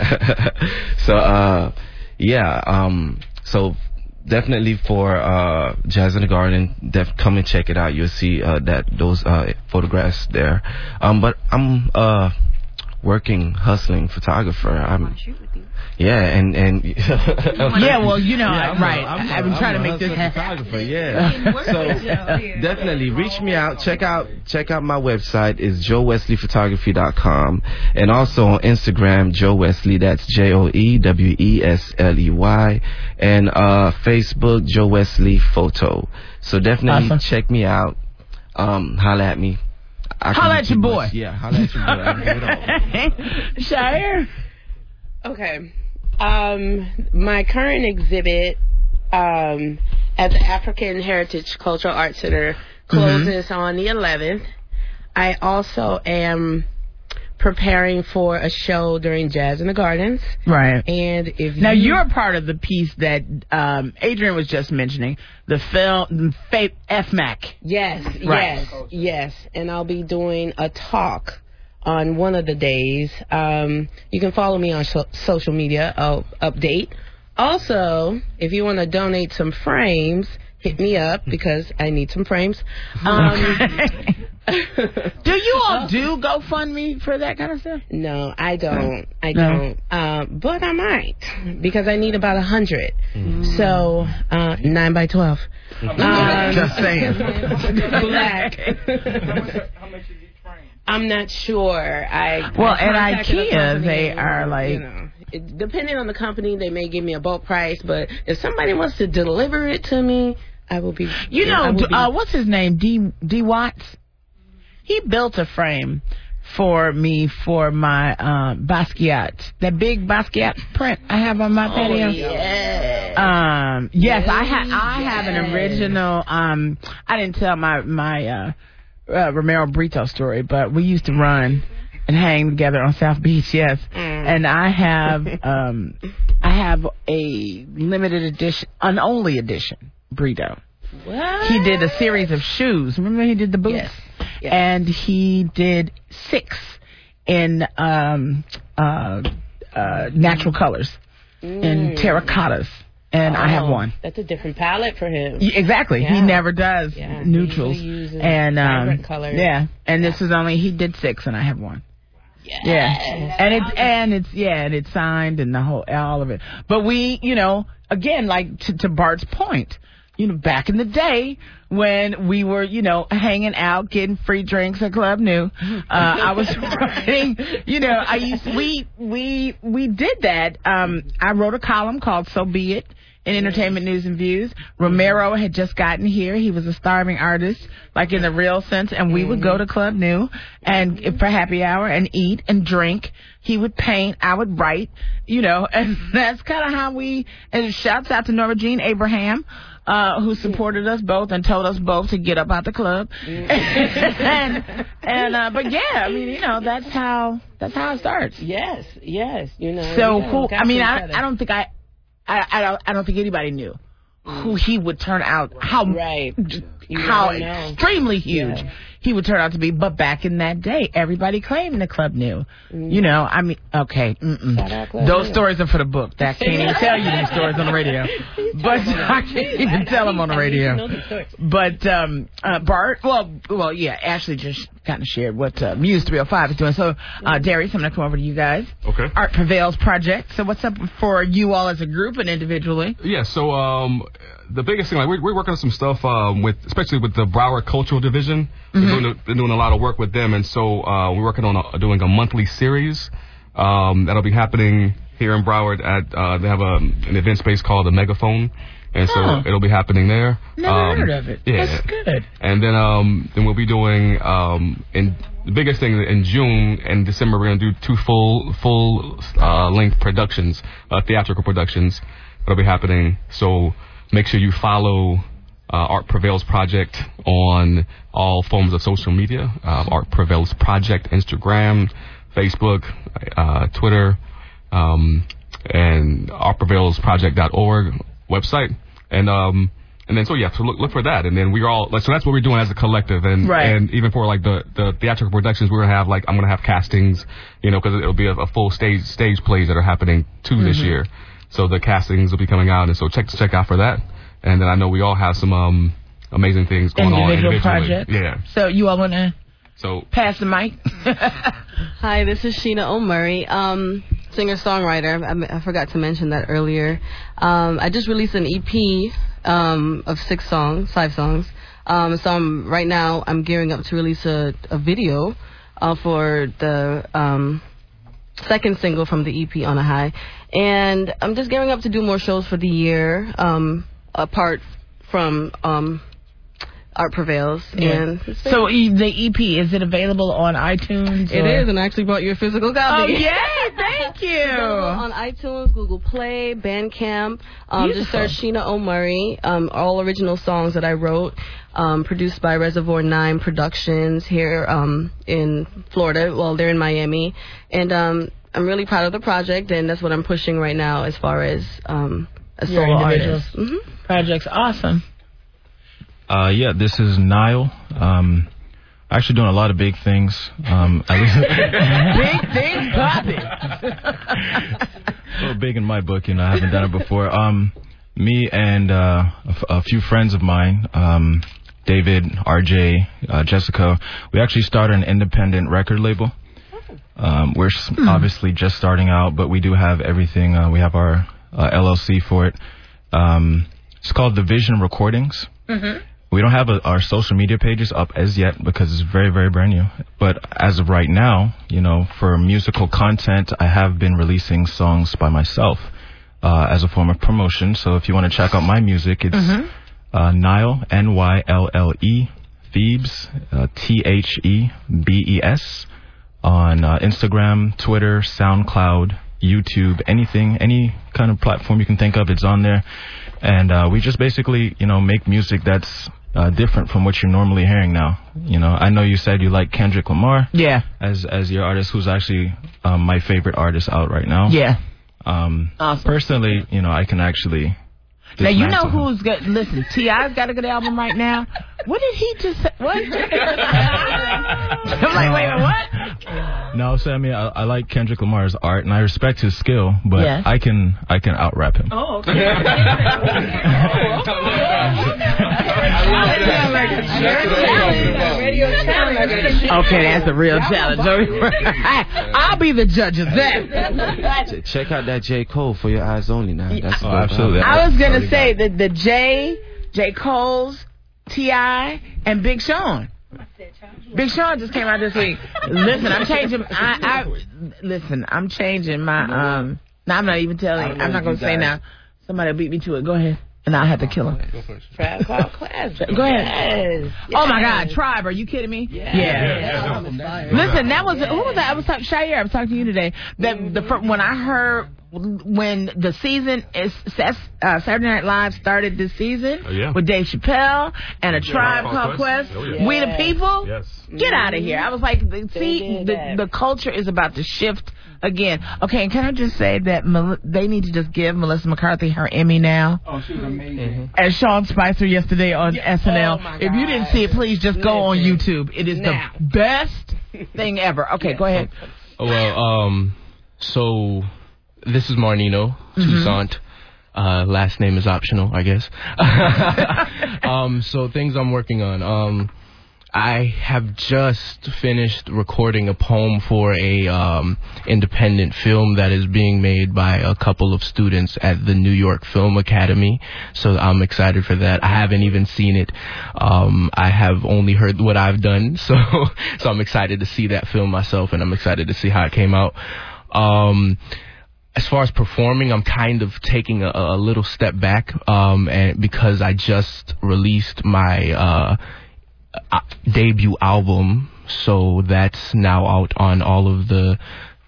so, uh, yeah, um, so definitely for uh, Jazz in the Garden, def- come and check it out. You'll see uh, that those uh, photographs there. Um, but I'm uh, working, hustling photographer. I'm Yeah, and and yeah, well, you know, yeah, right. A, I'm I've been a, trying I'm to a make this photographer. Yeah, so definitely reach me out. Check out check out my website is joe wesley photography dot com, and also on Instagram, Joe Wesley. That's J O E W E S L E Y, and uh, Facebook, Joe Wesley Photo. So definitely awesome. check me out. Um, holla at me. I holla at your boy. Much. Yeah, holla at your boy. I can do it all. Shire. Okay. Um, my current exhibit um, at the African Heritage Cultural Arts Center closes mm-hmm. on the eleventh. I also am preparing for a show during Jazz in the Gardens. Right. And if now you, you're part of the piece that um, Adrian was just mentioning, the film F M A C. Yes. Right. Yes. Yes. And I'll be doing a talk on one of the days. Um, you can follow me on so- social media. I'll update. Also, if you want to donate some frames, hit me up because I need some frames. Um, do you all do GoFundMe for that kind of stuff? No, I don't. I no. don't. Uh, but I might because I need about a hundred. Mm. So uh, nine by twelve. Um, Just saying. Black. How much is each frame? I'm not sure. I well, I at IKEA they are like. You know, it, depending on the company, they may give me a bulk price. But if somebody wants to deliver it to me, I will be. You know, be, uh, what's his name? D D Watts. He built a frame for me for my um, Basquiat, that big Basquiat print I have on my patio. Oh, yeah. Um, yes, I have. I have an original. Um, I didn't tell my my uh, uh, Romero Brito story, but we used to run and hang together on South Beach. Yes, mm. and I have um, I have a limited edition, an only edition Brito. What? He did a series of shoes. Remember he did the boots? Yes. Yes. And he did six in um, uh, uh, natural colors, mm. in terracottas. And oh, I have one. That's a different palette for him. Yeah, exactly. Yeah. He never does yeah, neutrals. He and um, colors. Yeah. And this is only, he did six and I have one. Yes. Yeah. And it's, and it's, yeah, and it's signed and the whole, all of it. But we, you know, again, like to, to Bart's point, you know, back in the day when we were, you know, hanging out, getting free drinks at Club New, uh, I was writing, you know, I used, we, we, we did that. Um, I wrote a column called So Be It in Entertainment News and Views. Romero had just gotten here. He was a starving artist, like in the real sense, and we would go to Club New and for happy hour and eat and drink. He would paint, I would write, you know, and that's kind of how we, and shouts out to Nora Jean Abraham, Uh, who supported us both and told us both to get up out the club. and, and uh, but yeah, I mean, you know, that's how that's how it starts. Yes, yes, you know. So who? I mean, I I don't think I, I I don't I don't think anybody knew mm. who he would turn out. How right? You how extremely huge yeah. he would turn out to be. But back in that day, everybody claimed the Club New. Mm. You know, I mean, okay, mm-mm. those New. stories are for the book. That can't even tell you these stories on the radio. But I can't even tell them on the radio. But um, uh, Bart, well, well, yeah, Ashley just kind of shared what uh, Muse three oh five is doing. So, uh, Darius, I'm going to come over to you guys. Okay. Art Prevails Project. So, what's up for you all as a group and individually? Yeah. So, um, the biggest thing, like we're, we're working on some stuff um, with, especially with the Broward Cultural Division. Mm-hmm. We're, doing, we're doing a lot of work with them, and so uh, we're working on a, doing a monthly series um, that'll be happening here in Broward. At uh, they have a, an event space called the Megaphone, and so oh. it'll be happening there. Never um, heard of it. Yeah, that's good. And then um, then we'll be doing um, in the biggest thing in June and December. We're gonna do two full full uh, length productions, uh, theatrical productions that'll be happening. So make sure you follow uh, Art Prevails Project on all forms of social media. Uh, Art Prevails Project, Instagram, Facebook, uh, Twitter. Um, and our prevails project dot org website. And um and then so yeah, so look look for that. And then we're all like, so that's what we're doing as a collective. And Right. and even for like the the theatrical productions, we're gonna have like I'm gonna have castings, you know, because it'll be a, a full stage stage plays that are happening too this Mhm. year. So the castings will be coming out, and so check check out for that. And then I know we all have some um amazing things going on Individual individually. projects. Yeah. So you all want to So pass the mic? Hi, this is Sheena O'Murray, um, singer-songwriter. I, I forgot to mention that earlier. Um, I just released an E P um, of six songs, five songs. Um, so I'm, right now I'm gearing up to release a, a video uh, for the um, second single from the E P, On a High. And I'm just gearing up to do more shows for the year, um, apart from um, Art Prevails. Yeah. And it's been- So e- the E P, is it available on iTunes? It or- is, and I actually brought you a physical copy. Oh, yay! Thank you. It's available on iTunes, Google Play, Bandcamp. Um, just Beautiful. search Sheena O'Murray. Um, all original songs that I wrote, um, produced by Reservoir Nine Productions here um, in Florida. Well, they're in Miami. And um, I'm really proud of the project, and that's what I'm pushing right now as far as um, a Your solo individual artist. Mhm. projects. Awesome. Uh, yeah, this is Niall. Um, actually doing a lot of big things. Um, at least Big things popping. a little big in my book, you know. I haven't done it before. Um, me and uh, a, f- a few friends of mine, um, David, R J, uh, Jessica, we actually started an independent record label. Um, we're s obviously just starting out, but we do have everything. Uh, we have our uh, L L C for it. Um, it's called The Vision Recordings. Mm-hmm. We don't have a, our social media pages up as yet because it's very, very brand new. But as of right now, you know, for musical content, I have been releasing songs by myself uh, as a form of promotion. So if you want to check out my music, it's Mhm. uh, Nyle, N Y L L E, Thebes, uh, T H E B E S, on uh, Instagram, Twitter, SoundCloud, YouTube, anything, any kind of platform you can think of, it's on there. And uh, we just basically, you know, make music that's uh, different from what you're normally hearing now. You know, I know you said you like Kendrick Lamar. Yeah. As as your artist, who's actually um, my favorite artist out right now. Yeah. Um, Awesome. Personally, you know, I can actually. Now, you know dismantle him. who's good. Listen, T I's got a good album right now. What did he just say? What? I'm like, wait a minute, what? No, so I mean, I, I like Kendrick Lamar's art, and I respect his skill, but Yes. I can I can out rap him. Oh, okay. Okay, that's a real challenge. I'll be the judge of that. Ch- Check out that J. Cole for your eyes only now. That's Oh, dope absolutely. album. I was gonna say that the J, J. Cole's, T I, and Big Sean. Big Sean just came out this week. Listen, I'm changing. I, I listen. I'm changing my. Um. Now I'm not even telling. I'm not gonna say now. Somebody will beat me to it. Go ahead, and I'll have to kill him. Tribe Called Quest. Go ahead. Yes. Oh my God, Tribe, are you kidding me? Yeah. Listen, that was who was that? I was talking Shire. I was talking to you today. That the fir- when I heard when the season is uh, Saturday Night Live started this season Oh, yeah. with Dave Chappelle and a Yeah, Tribe Called Called Quest. Quest. Oh, yeah. We the people. Yes. Get out of here. I was like, see, did the, that. the culture is about to shift again. Okay, and can I just say that Mel- they need to just give Melissa McCarthy her Emmy now? Oh, she was amazing. As Sean Spicer yesterday on S N L. Oh, my If you God. didn't see it, please just go on Listen. YouTube. It is Now. the best thing ever. Okay, go ahead. Oh, well, um, so this is Marnino, Toussaint. Uh, last name is optional, I guess. um, so things I'm working on. Um, I have just finished recording a poem for a um, independent film that is being made by a couple of students at the New York Film Academy. So I'm excited for that. I haven't even seen it. Um, I have only heard what I've done. So so I'm excited to see that film myself, and I'm excited to see how it came out. Um, as far as performing, I'm kind of taking a, a little step back, um, and because I just released my uh, uh, debut album, so that's now out on all of the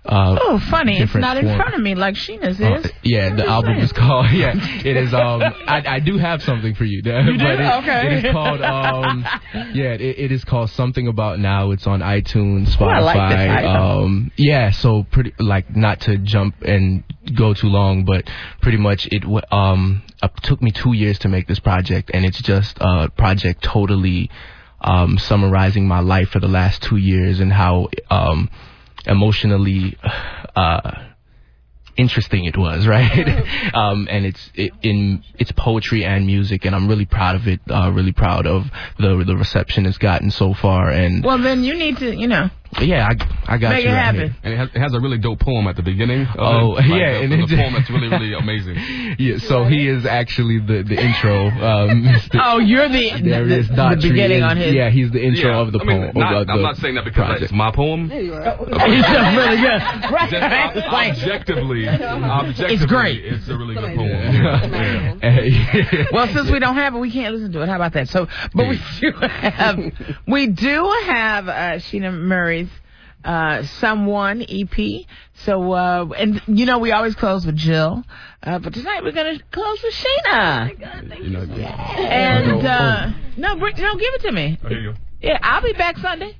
Uh, oh, funny! It's not in form. front of me like Sheena's Uh, is. yeah, the album is called. Yeah, it is. Um, I, I do have something for you. You do? But it, Okay. It is called. Um, yeah, it, it is called Something About Now. It's on iTunes, Spotify. Oh, I like this title. Um, yeah, so pretty like not to jump and go too long, but pretty much it w- um uh, took me two years to make this project, and it's just a project totally um summarizing my life for the last two years and how um emotionally uh interesting it was, right? um, and it's it, in it's poetry and music, and I'm really proud of it. Uh, really proud of the the reception it's gotten so far. And Well, then you need to, you know. yeah, I I got Make you it right happen. here. And it has, it has a really dope poem at the beginning. Of Oh, it. Like, yeah, the, and the, it's- the poem that's really really amazing. Yeah, so he is actually the the intro. Um, Mister Oh, you're the There the, is the, Daughtry beginning is- on his. Yeah, he's the intro Yeah, of the I mean, poem. not- of the, I'm not saying that because project. it's my poem. It's just really good. Right. Object- It's like- objectively, objectively, It's great. It's a really good poem. Yeah. Yeah. Well, since we don't have it, we can't listen to it. How about that? So, but we do have, we do have uh, Sheena Murray's uh, Someone E P. So, uh, and you know, we always close with Jill, uh, but tonight we're gonna close with Sheena. You know, And uh, no, bring, no, give it to me. Oh, here you go. Yeah, I'll be back Sunday.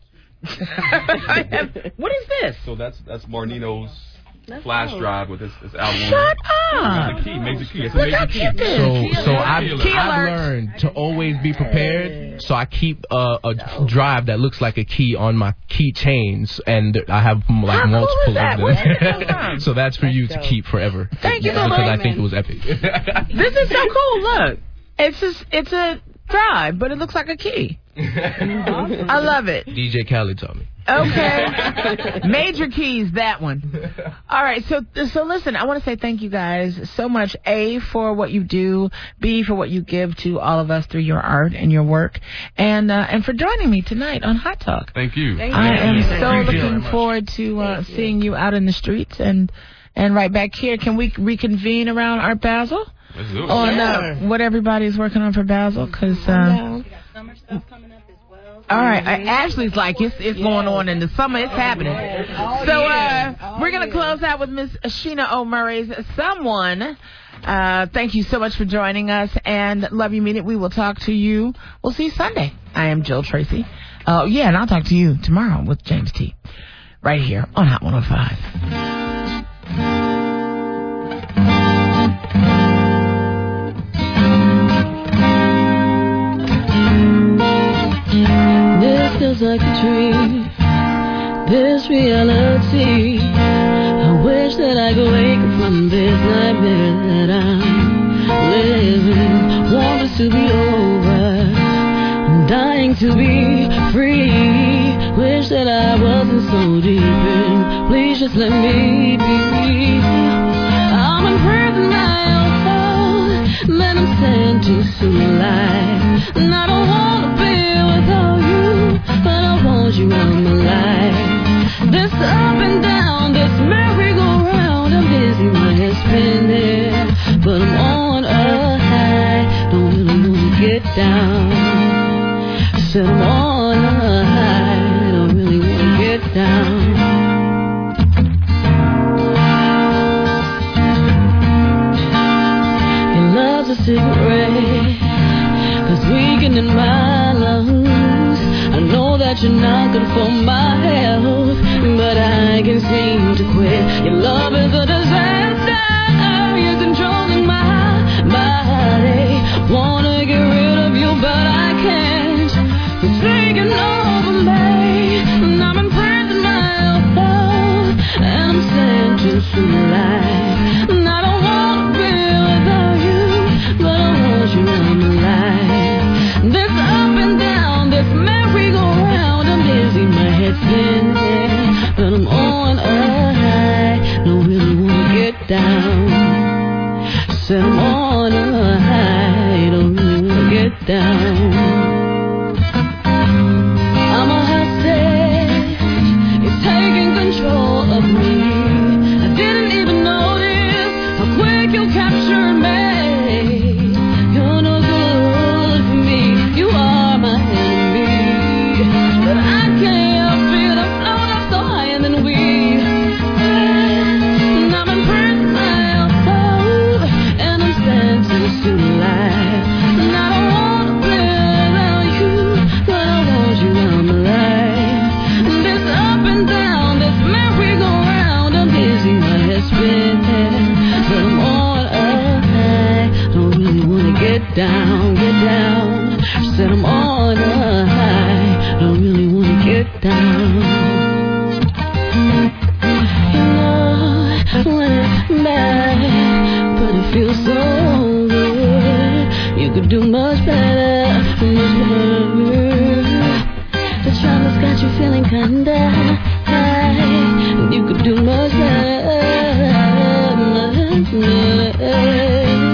What is this? So that's that's Marnino's flash drive with his, his album. Shut up! Major key, major key. It's a Look major how key. cute this So, is. so I've, Key I've alert. learned to always be prepared. So I keep uh, a drive that looks like a key on my keychains, and I have mm, like How cool multiple is that? of Where did them. that come from? So that's for you to keep forever. Thank you, because Lily. I think it was epic. This is so cool. Look, it's just it's a drive, but it looks like a key. I love it. D J Khaled taught me. Okay. Major keys, that one. All right, so so listen, I want to say thank you guys so much, A, for what you do, B, for what you give to all of us through your art and your work, and uh, and for joining me tonight on Hot Talk. Thank you. I am so Thank you. looking forward to uh, seeing you out in the streets and and right back here. Can we reconvene around Art Basel? Let's do it. On uh, what everybody's working on for Basel? Because uh, all right, uh, Ashley's like it's it's going on in the summer. It's happening. So uh, we're gonna close out with Miss Sheena O'Murray's Someone. Uh, thank you so much for joining us, and love you, mean it. We will talk to you. We'll see you Sunday. I am Jill Tracy. Oh yeah, and I'll talk to you tomorrow with James T. Right here on Hot one oh five. This feels like a dream, this reality. I wish that I could wake up from this nightmare that I'm living. Want this to be over, I'm dying to be free. Wish that I wasn't so deep in, please just let me be. I'm in prison now, then I'm sentenced to life, and I don't wanna be without you, but I want you in my life. This up and down, this merry-go-round, I'm busy, my head's spinning, but I'm on a high, don't really wanna get down. Said I'm on a high, don't really wanna get down. Your love's a cigarette that's weakening in my lungs. I know that you're not good for my health, but I can't seem to quit. Your love is a disaster, you're controlling my body. Wanna get rid of you, but I can't. You're taking over me, and I'm in prison myself, and I'm sentenced to life. And I don't wanna be without you, but I want you in my life. This up and down, this merry-go-round, I'm busy, my head's spinning, but I'm on a high, don't really wanna get down. Said I'm on a high, don't really wanna get down. I'm a hostage, it's taking control of me. I didn't even notice how quick you captured me. You're no good for me, you are my enemy. But I can't feel the float up so high and then we down, get down. She said I'm on a high, I don't really wanna get down. You know when it's bad, but it feels so good. You could do much better, much better. The trauma's got you feeling kinda high. You could do much better, much better.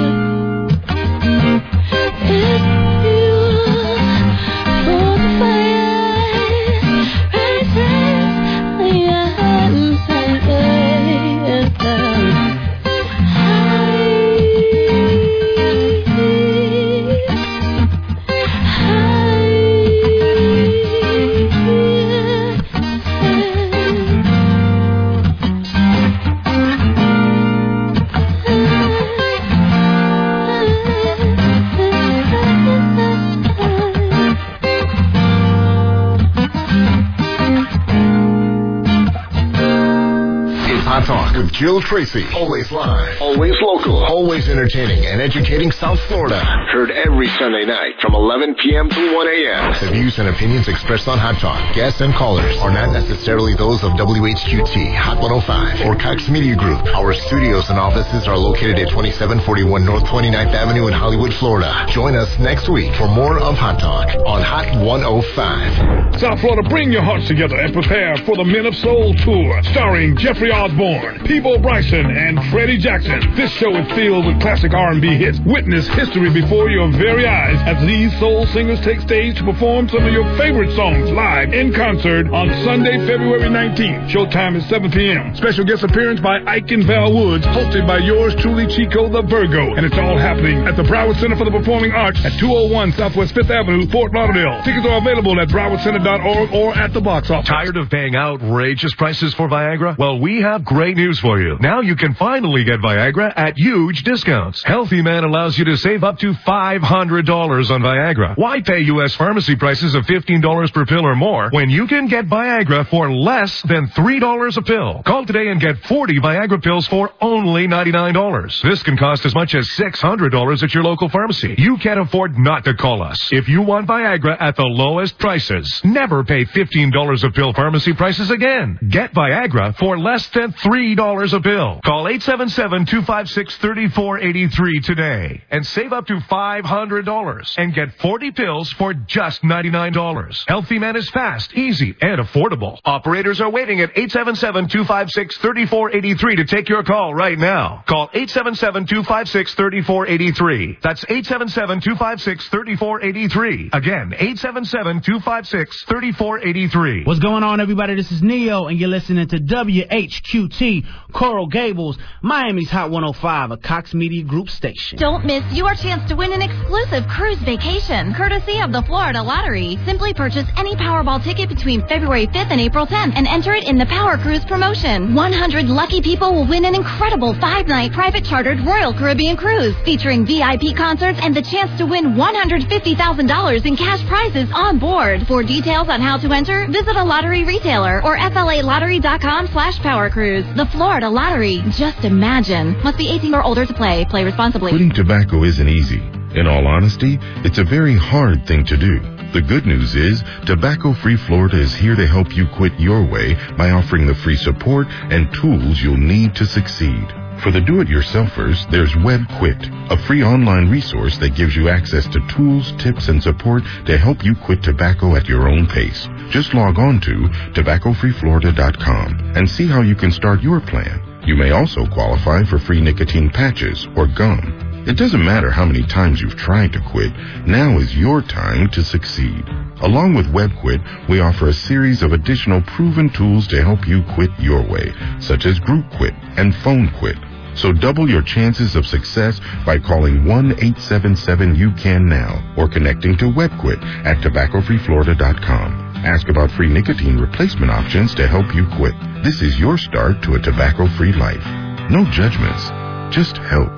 Jill Tracy. Always live. Always local. Always entertaining and educating South Florida. Heard every Sunday night from eleven p.m. to one a.m. The views and opinions expressed on Hot Talk, guests and callers are not necessarily those of W H Q T, Hot one oh five, or Cox Media Group. Our studios and offices are located at twenty-seven forty-one North twenty-ninth Avenue in Hollywood, Florida. Join us next week for more of Hot Talk on Hot one oh five. South Florida, bring your hearts together and prepare for the Men of Soul Tour, starring Jeffrey Osborne, Peabo Bryson, and Freddie Jackson. This show is filled with classic R and B hits. Witness history before your very eyes as these soul singers take stage to perform some of your favorite songs live in concert on Sunday, February nineteenth. Showtime is seven p.m. Special guest appearance by Ike and Val Woods, hosted by yours truly, Chico the Virgo. And it's all happening at the Broward Center for the Performing Arts at two oh one Southwest fifth Avenue, Fort Lauderdale. Tickets are available at broward center dot org or at the box office. Tired of paying outrageous prices for Viagra? Well, we have great news for you. Now you can finally get Viagra at huge discounts. Healthy Man allows you to save up to five hundred dollars on Viagra. Why pay U S pharmacy prices of fifteen dollars per pill or more when you can get Viagra for less than three dollars a pill? Call today and get forty Viagra pills for only ninety-nine dollars. This can cost as much as six hundred dollars at your local pharmacy. You can't afford not to call us. If you want Viagra at the lowest prices, never pay fifteen dollars a pill pharmacy prices again. Get Viagra for less than three dollars a pill. Call eight seven seven, two five six, three four eight three today and save up to five hundred dollars and get forty pills for just ninety-nine dollars. Healthy Man is fast, easy, and affordable. Operators are waiting at eight seven seven, two five six, three four eight three to take your call right now. Call eight seven seven, two five six, three four eight three. That's eight seven seven, two five six, three four eight three. Again, eight seven seven, two five six, three four eight three. What's going on, everybody? This is Neo, and you're listening to W H Q T, Coral Gables, Miami's Hot one oh five, a Cox Media Group station. Don't miss your chance to win an exclusive cruise vacation, courtesy of the Florida Lottery. Simply purchase any Powerball ticket between February fifth and April tenth and enter it in the Power Cruise promotion. one hundred lucky people will win an incredible five-night private chartered Royal Caribbean cruise featuring V I P concerts and the chance to win one hundred fifty thousand dollars in cash prizes on board. For details on how to enter, visit a lottery retailer or F L A lottery dot com slash power cruise. The Florida Lottery. Just imagine. Must be eighteen or older to play. Play responsibly. Quitting tobacco isn't easy. In all honesty, it's a very hard thing to do. The good news is, Tobacco Free Florida is here to help you quit your way by offering the free support and tools you'll need to succeed. For the do-it-yourselfers, there's WebQuit, a free online resource that gives you access to tools, tips, and support to help you quit tobacco at your own pace. Just log on to tobacco free florida dot com and see how you can start your plan. You may also qualify for free nicotine patches or gum. It doesn't matter how many times you've tried to quit, now is your time to succeed. Along with WebQuit, we offer a series of additional proven tools to help you quit your way, such as Group Quit and Phone Quit. So double your chances of success by calling one eight seven seven U C A N now or connecting to WebQuit at tobacco free florida dot com. Ask about free nicotine replacement options to help you quit. This is your start to a tobacco-free life. No judgments, just help.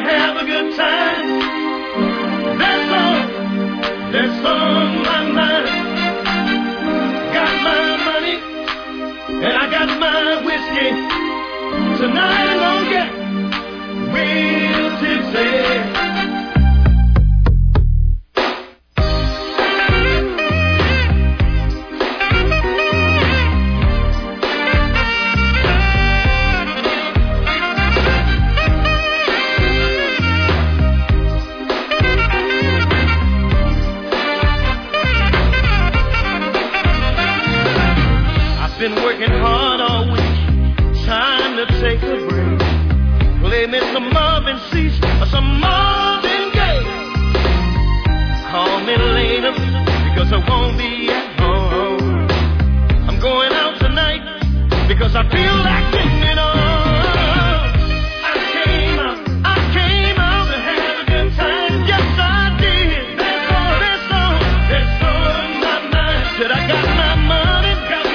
have a good time. That's all, that's on my mind. Got my money, and I got my whiskey. Tonight I'm gonna get real tipsy. Been working hard all week, time to take a break. Play me some Marvin Cease or some Marvin Gaye. Call me later because I won't be at home. I'm going out tonight because I feel like getting it on. I came out, I came out to have a good time. Yes, I did. That's all, that's all, that's on my mind. Said I got my money.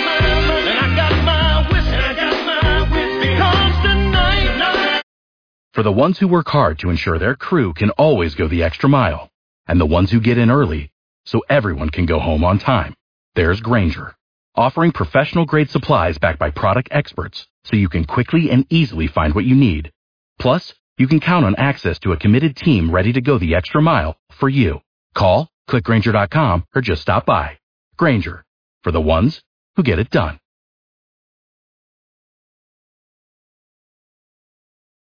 For the ones who work hard to ensure their crew can always go the extra mile, and the ones who get in early so everyone can go home on time, there's Grainger, offering professional-grade supplies backed by product experts so you can quickly and easily find what you need. Plus, you can count on access to a committed team ready to go the extra mile for you. Call, click Grainger dot com, or just stop by. Grainger, for the ones who get it done.